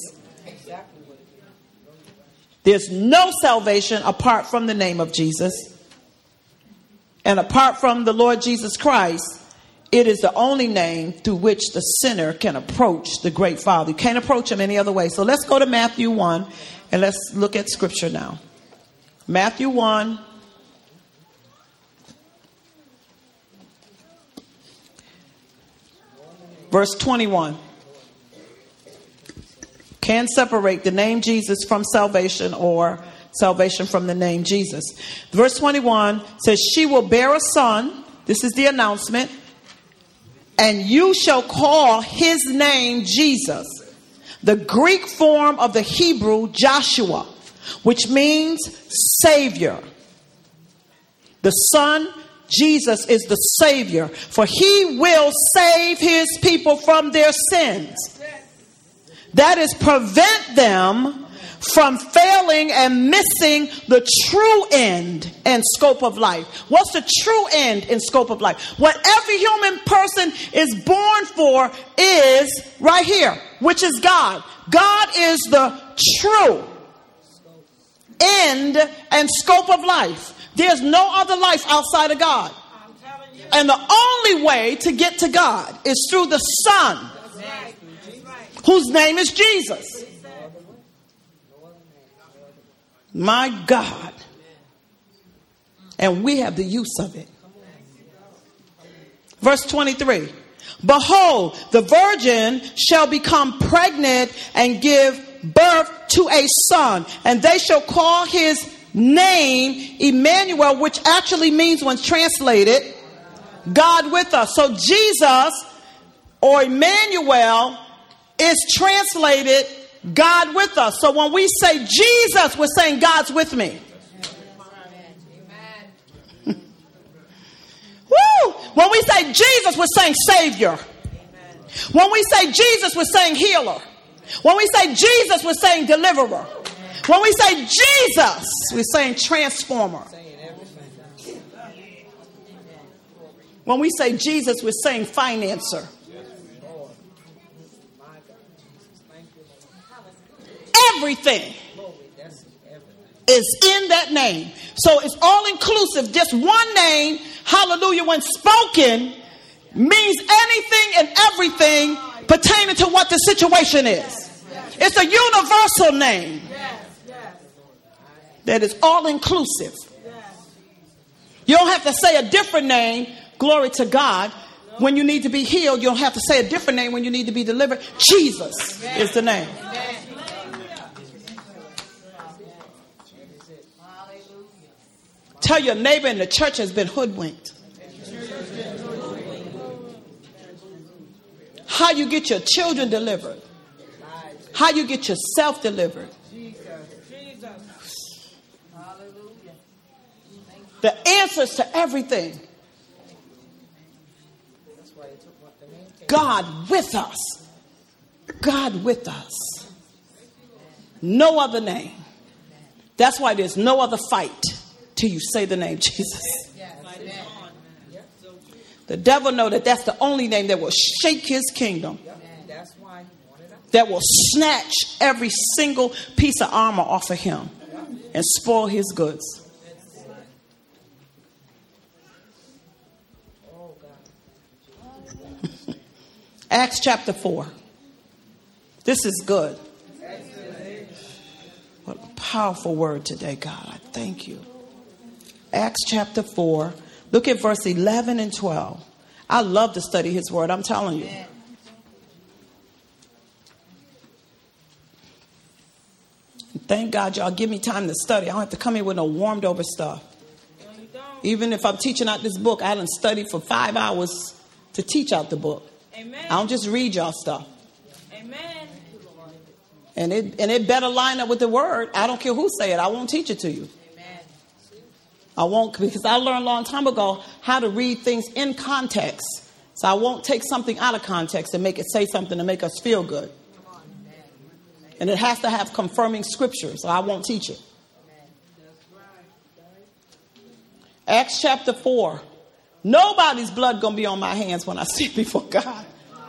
There's no salvation apart from the name of Jesus. And apart from the Lord Jesus Christ, it is the only name through which the sinner can approach the great Father. You can't approach him any other way. So let's go to Matthew one and let's look at scripture now. Matthew one. Verse twenty-one. Can separate the name Jesus from salvation or salvation from the name Jesus. Verse twenty-one says, she will bear a son. This is the announcement. And you shall call his name Jesus. The Greek form of the Hebrew Joshua, which means Savior. The Son Jesus is the Savior, for he will save his people from their sins. That is, prevent them from failing and missing the true end and scope of life. What's the true end and scope of life? What every human person is born for is right here, which is God. God is the true end and scope of life. There's no other life outside of God. And the only way to get to God is through the Son, whose name is Jesus. My God. And we have the use of it. Verse twenty-three. Behold, the virgin shall become pregnant and give birth to a son, and they shall call his name Emmanuel, which actually means, when translated, God with us. So Jesus, or Emmanuel, is translated God with us. So when we say Jesus, we're saying God's with me. Woo! When we say Jesus, we're saying Savior. When we say Jesus, we're saying healer. When we say Jesus, we're saying deliverer. When we say Jesus, we're saying transformer. When we say Jesus, we're saying financer. Everything is in that name. So it's all inclusive. Just one name, hallelujah, when spoken, means anything and everything pertaining to what the situation is. It's a universal name that is all inclusive. You don't have to say a different name, glory to God, when you need to be healed. You don't have to say a different name when you need to be delivered. Jesus is the name. Tell your neighbor, in the church has been hoodwinked. How you get your children delivered. How you get yourself delivered. The answers to everything. God with us. God with us. No other name. That's why there's no other fight till you say the name Jesus. The devil know that that's the only name that will shake his kingdom. that will snatch every single piece of armor off of him and spoil his goods. Acts chapter four. This is good. What a powerful word today, God. I thank you. Acts chapter four. Look at verse eleven and twelve. I love to study his word. I'm telling you. Thank God y'all give me time to study. I don't have to come here with no warmed over stuff. Even if I'm teaching out this book, I done studied for five hours to teach out the book. Amen. I don't just read y'all stuff. Amen. And it and it better line up with the word. I don't care who say it. I won't teach it to you. Amen. I won't, because I learned a long time ago how to read things in context. So I won't take something out of context and make it say something to make us feel good. And it has to have confirming scripture, so I won't teach it. Acts chapter four. Nobody's blood going to be on my hands when I sit before God.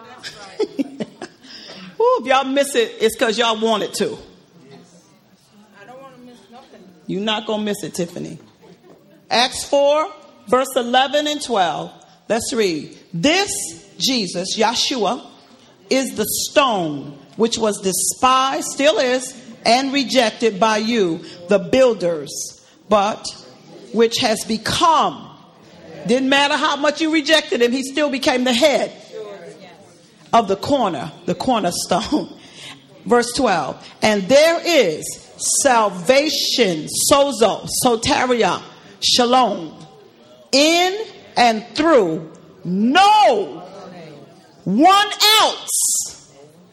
Ooh, if y'all miss it, it's because y'all want it to. I don't want to miss nothing. You're not going to miss it, Tiffany. Acts four, verse eleven and twelve. Let's read. This Jesus, Yeshua, is the stone which was despised, still is, and rejected by you, the builders, but which has become. Didn't matter how much you rejected him, he still became the head of the corner, the cornerstone. Verse twelve. And there is salvation, sozo, soteria, shalom, in and through no one else.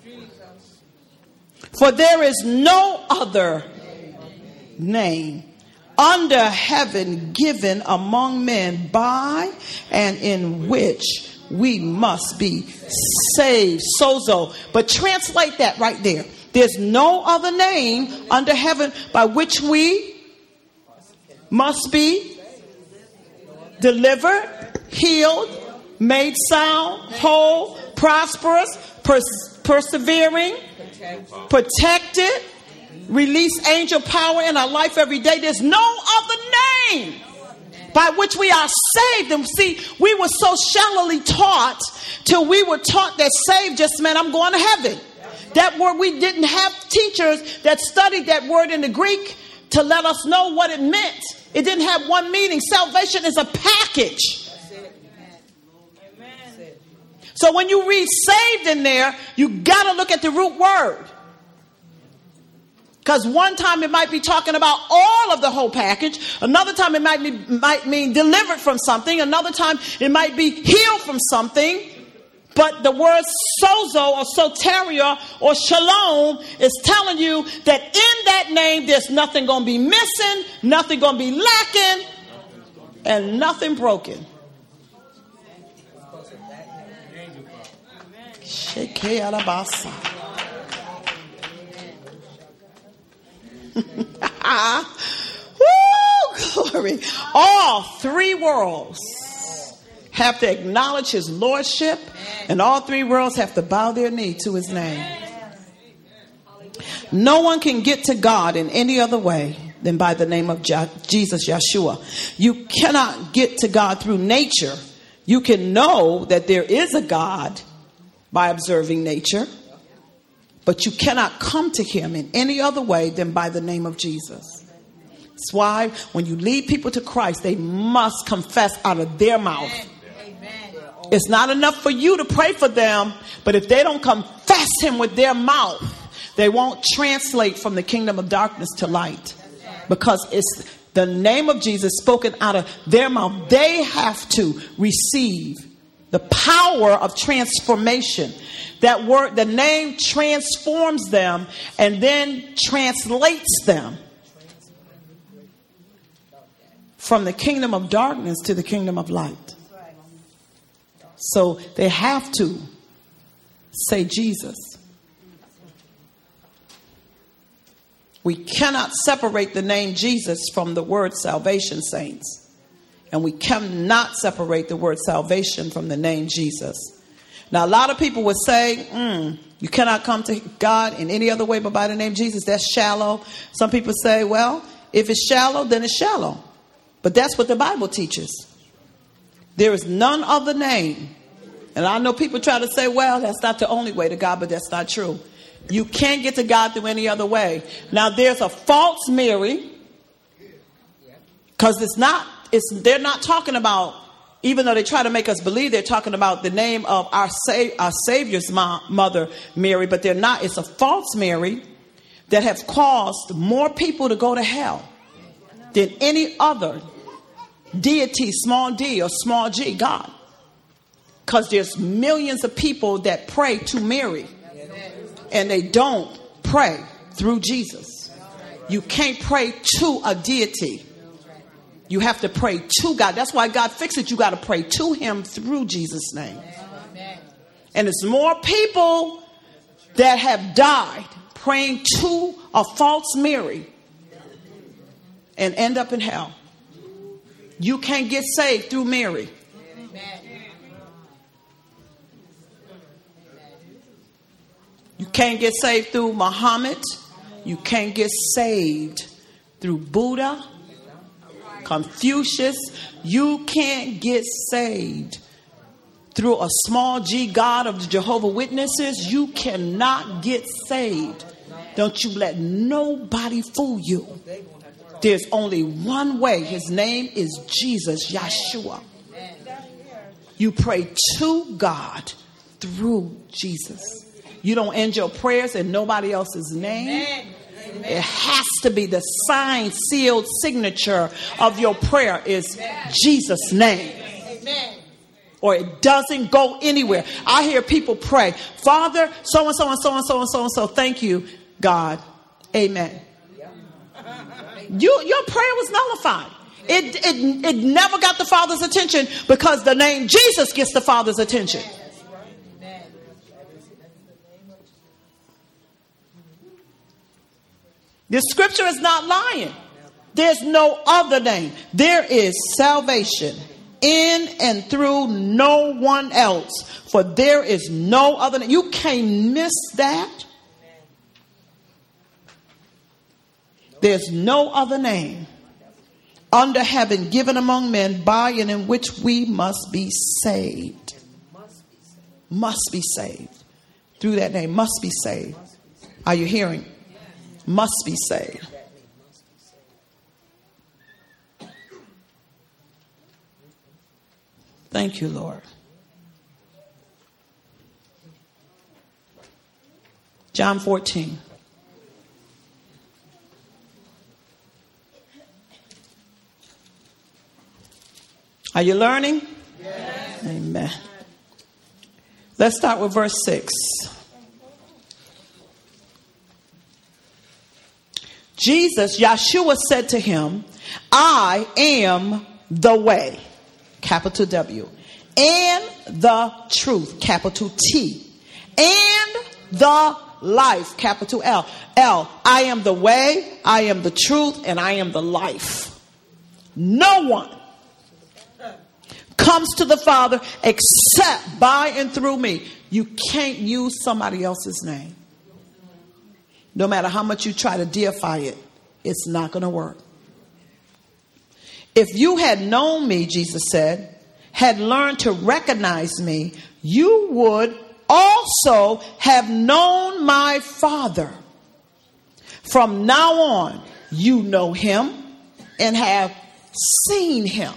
For there is no other name under heaven given among men by and in which we must be saved. Sozo. But translate that right there. There's no other name under heaven by which we must be delivered, healed, made sound, whole, prosperous, pers- persevering, protected, release angel power in our life every day. There's no other name by which we are saved. And see, we were so shallowly taught till we were taught that saved just meant I'm going to heaven. That word, we didn't have teachers that studied that word in the Greek to let us know what it meant. It didn't have one meaning. Salvation is a package. So when you read saved in there, you got to look at the root word. Because one time it might be talking about all of the whole package. Another time it might be, might mean delivered from something. Another time it might be healed from something. But the word sozo or soteria or shalom is telling you that in that name there's nothing going to be missing, nothing going to be lacking, and nothing broken. Sheke alabasa. Woo, glory. All three worlds have to acknowledge his lordship, and all three worlds have to bow their knee to his name. No one can get to God in any other way than by the name of Jesus, Yeshua. You cannot get to God through nature. You can know that there is a God by observing nature, but you cannot come to him in any other way than by the name of Jesus. That's why when you lead people to Christ, they must confess out of their mouth. It's not enough for you to pray for them, but if they don't confess him with their mouth, they won't translate from the kingdom of darkness to light, because it's the name of Jesus spoken out of their mouth. They have to receive the power of transformation. That word, the name transforms them and then translates them from the kingdom of darkness to the kingdom of light. So they have to say Jesus. We cannot separate the name Jesus from the word salvation, saints. And we cannot separate the word salvation from the name Jesus. Now, a lot of people would say, mm, you cannot come to God in any other way but by the name of Jesus. That's shallow. Some people say, well, if it's shallow, then it's shallow. But that's what the Bible teaches. There is none other name. And I know people try to say, well, that's not the only way to God, but that's not true. You can't get to God through any other way. Now, there's a false Mary, because it's not, it's, they're not talking about, even though they try to make us believe they're talking about the name of our, sa- our Savior's mom, mother, Mary, but they're not. It's a false Mary that has caused more people to go to hell than any other deity, small d or small g, God. Because there's millions of people that pray to Mary and they don't pray through Jesus. You can't pray to a deity. You have to pray to God. That's why God fixed it. You got to pray to him through Jesus' name. And it's more people that have died praying to a false Mary and end up in hell. You can't get saved through Mary. You can't get saved through Muhammad. You can't get saved through Buddha, Confucius. You can't get saved through a small g God of the Jehovah's Witnesses. You cannot get saved. Don't you let nobody fool you. There's only one way. His name is Jesus, Yeshua. You pray to God through Jesus. You don't end your prayers in nobody else's name. Amen. Amen. It has to be the signed, sealed signature of your prayer is Amen. Jesus' name. Amen. Or it doesn't go anywhere. I hear people pray, Father, so and so and so and so and so and so. Thank you, God. Amen. You, your prayer was nullified. It, it, it never got the Father's attention because the name Jesus gets the Father's attention. This scripture is not lying. There's no other name. There is salvation in and through no one else. For there is no other name. You can't miss that. There's no other name under heaven given among men by and in which we must be saved. Must be saved. Through that name, must be saved. Are you hearing? Must be saved. Thank you, Lord. John fourteen. Are you learning? Yes. Amen. Let's start with verse six. Jesus, Yeshua said to him, I am the way, capital W, and the truth, capital T, and the life, capital L. L, I am the way, I am the truth, and I am the life. No one comes to the Father except by and through me. You can't use somebody else's name. No matter how much you try to deify it, it's not going to work. If you had known me, Jesus said, had learned to recognize me, you would also have known my Father. From now on, you know him and have seen him.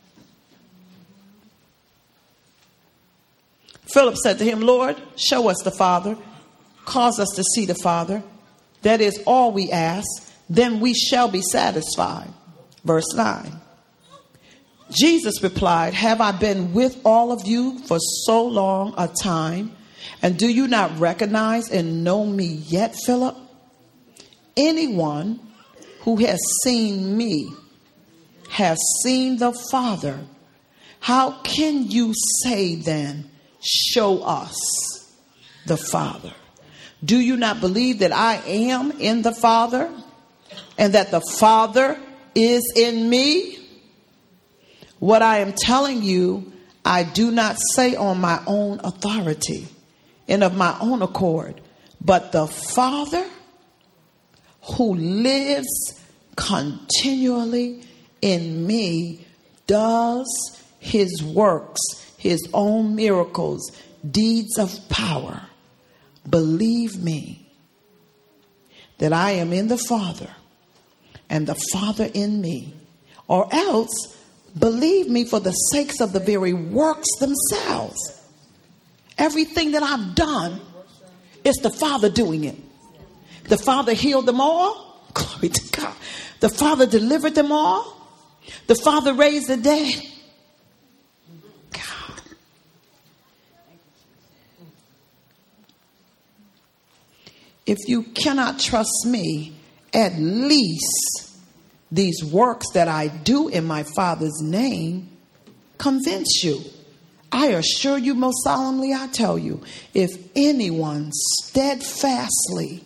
Philip said to him, Lord, show us the Father. Cause us to see the Father. That is all we ask. Then we shall be satisfied. Verse nine. Jesus replied, have I been with all of you for so long a time? And do you not recognize and know me yet, Philip? Anyone who has seen me has seen the Father. How can you say then, show us the Father? Do you not believe that I am in the Father and that the Father is in me? What I am telling you, I do not say on my own authority and of my own accord, but the Father who lives continually in me does his works, his own miracles, deeds of power. Believe me that I am in the Father and the Father in me, or else believe me for the sakes of the very works themselves. Everything that I've done, it's the Father doing it. The Father healed them all. Glory to God. The Father delivered them all. The Father raised the dead. God. If you cannot trust me, at least these works that I do in my Father's name convince you. I assure you, most solemnly, I tell you, if anyone steadfastly,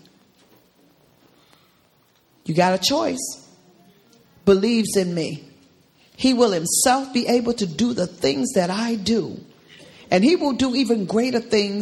you got a choice, believes in me, he will himself be able to do the things that I do. And he will do even greater things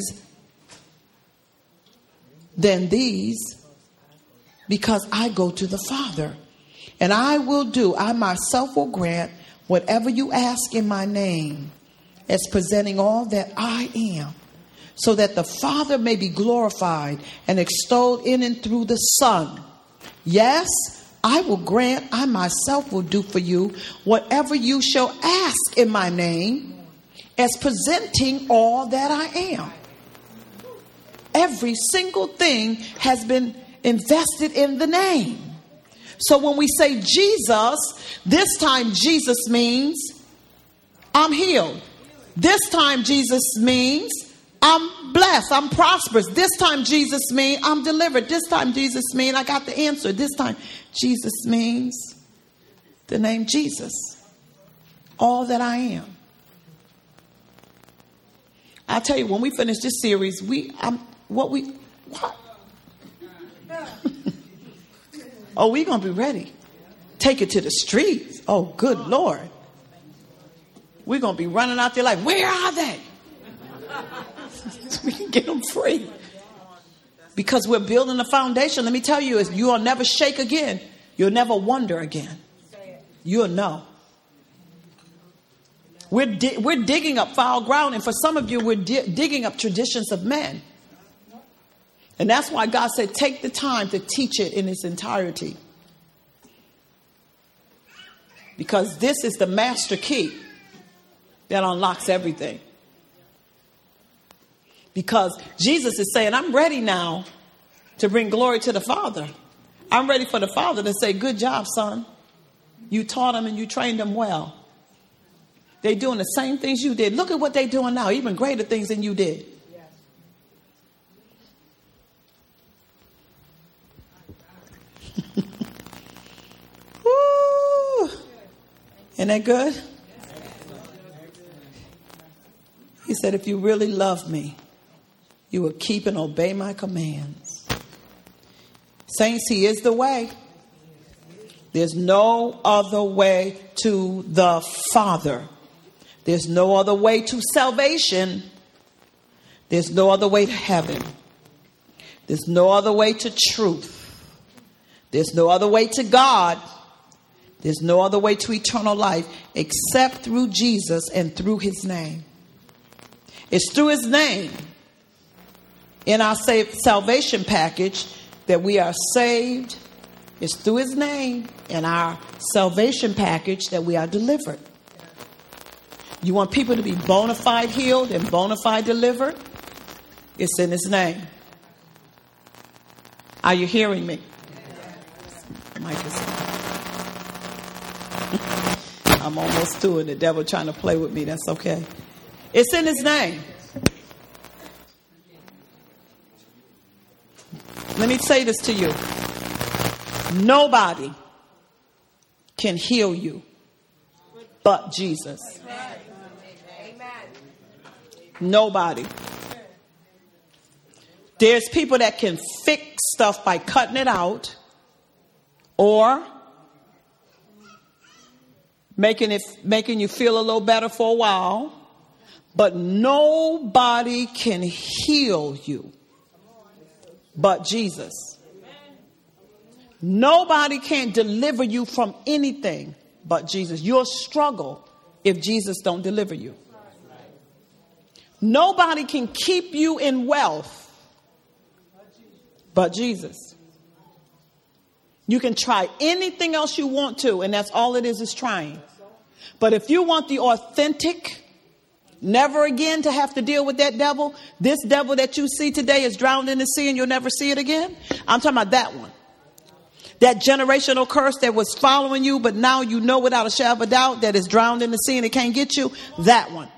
than these, because I go to the Father. And I will do, I myself will grant whatever you ask in my name, as presenting all that I am, so that the Father may be glorified and extolled in and through the Son. Yes, I will grant, I myself will do for you whatever you shall ask in my name, as presenting all that I am. Every single thing has been invested in the name. So when we say Jesus, this time Jesus means I'm healed. This time Jesus means I'm blessed, I'm prosperous. This time Jesus means I'm delivered. This time Jesus means I got the answer. This time Jesus means the name Jesus. All that I am. I tell you, when we finish this series, we I'm what we what? Oh, we're gonna be ready. Take it to the streets. Oh, good Lord. We're going to be running out there like, where are they? So we can get them free. Because we're building a foundation. Let me tell you, you'll never shake again. You'll never wonder again. You'll know. We're, di- we're digging up foul ground. And for some of you, we're di- digging up traditions of men. And that's why God said, take the time to teach it in its entirety. Because this is the master key that unlocks everything. Because Jesus is saying, I'm ready now to bring glory to the Father. I'm ready for the Father to say, good job, son. You taught them and you trained them well. They're doing the same things you did. Look at what they're doing now, even greater things than you did. Woo! Isn't that good? He said, if you really love me, you will keep and obey my commands. Saints, he is the way. There's no other way to the Father. There's no other way to salvation. There's no other way to heaven. There's no other way to truth. There's no other way to God. There's no other way to eternal life except through Jesus and through his name. It's through his name in our salvation package that we are saved. It's through his name in our salvation package that we are delivered. You want people to be bona fide healed and bona fide delivered? It's in his name. Are you hearing me? Mike is I'm almost to it. The devil trying to play with me. That's okay. It's in his name. Let me say this to you. Nobody can heal you but Jesus. Nobody. There's people that can fix stuff by cutting it out or making it making you feel a little better for a while. But nobody can heal you but Jesus. Nobody can deliver you from anything but Jesus. You'll struggle if Jesus don't deliver you. Nobody can keep you in wealth but Jesus. You can try anything else you want to, and that's all it is, is trying. But if you want the authentic, never again to have to deal with that devil, this devil that you see today is drowned in the sea and you'll never see it again. I'm talking about that one. That generational curse that was following you, but now you know without a shadow of a doubt that is drowned in the sea and it can't get you. That one.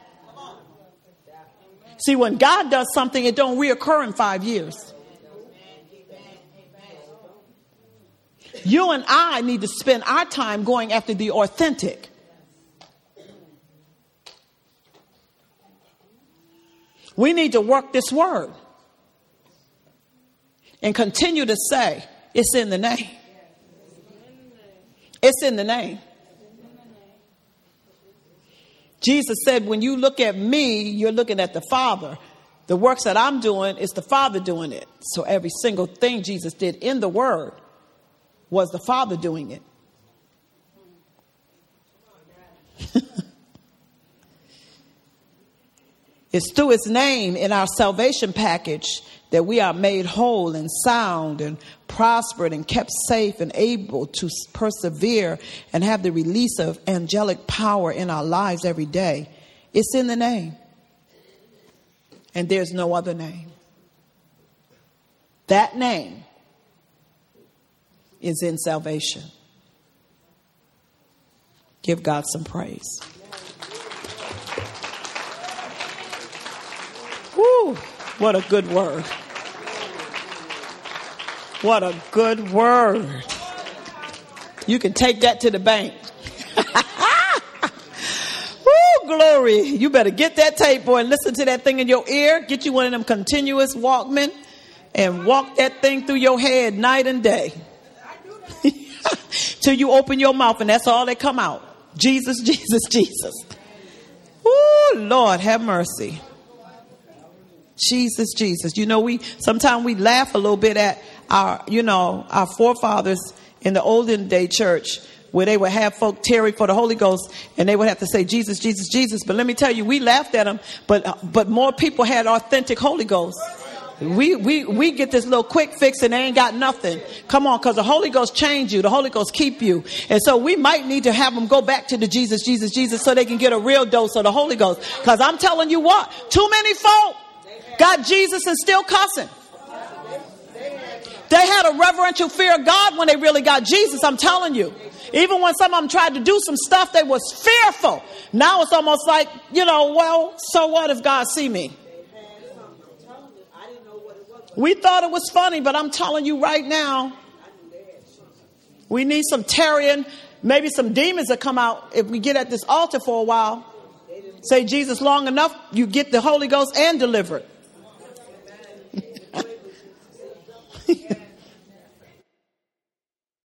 See, when God does something, it don't reoccur in five years. You and I need to spend our time going after the authentic. We need to work this word and continue to say, it's in the name. It's in the name. Jesus said, when you look at me, you're looking at the Father. The works that I'm doing is the Father doing it. So every single thing Jesus did in the word was the Father doing it. It's through his name in our salvation package that we are made whole and sound and prospered and kept safe and able to persevere and have the release of angelic power in our lives every day. It's in the name. And there's no other name. That name is in salvation. Give God some praise. Woo, what a good word. What a good word. You can take that to the bank. Woo, glory. You better get that tape, boy, and listen to that thing in your ear. Get you one of them continuous Walkman and walk that thing through your head night and day. Till you open your mouth and that's all that come out. Jesus, Jesus, Jesus. Woo, Lord, have mercy. Jesus, Jesus. You know, we sometimes we laugh a little bit at our, you know, our forefathers in the olden day church where they would have folk tarry for the Holy Ghost and they would have to say Jesus, Jesus, Jesus. But let me tell you, we laughed at them, but but more people had authentic Holy Ghost. We we we get this little quick fix and they ain't got nothing. Come on, because the Holy Ghost change you. The Holy Ghost keep you. And so we might need to have them go back to the Jesus, Jesus, Jesus so they can get a real dose of the Holy Ghost. Because I'm telling you what, too many folk got Jesus and still cussing. They had a reverential fear of God when they really got Jesus. I'm telling you. Even when some of them tried to do some stuff, they was fearful. Now it's almost like, you know, well, so what if God see me? We thought it was funny, but I'm telling you right now, we need some tarrying, maybe some demons that come out if we get at this altar for a while. Say Jesus long enough, you get the Holy Ghost and delivered.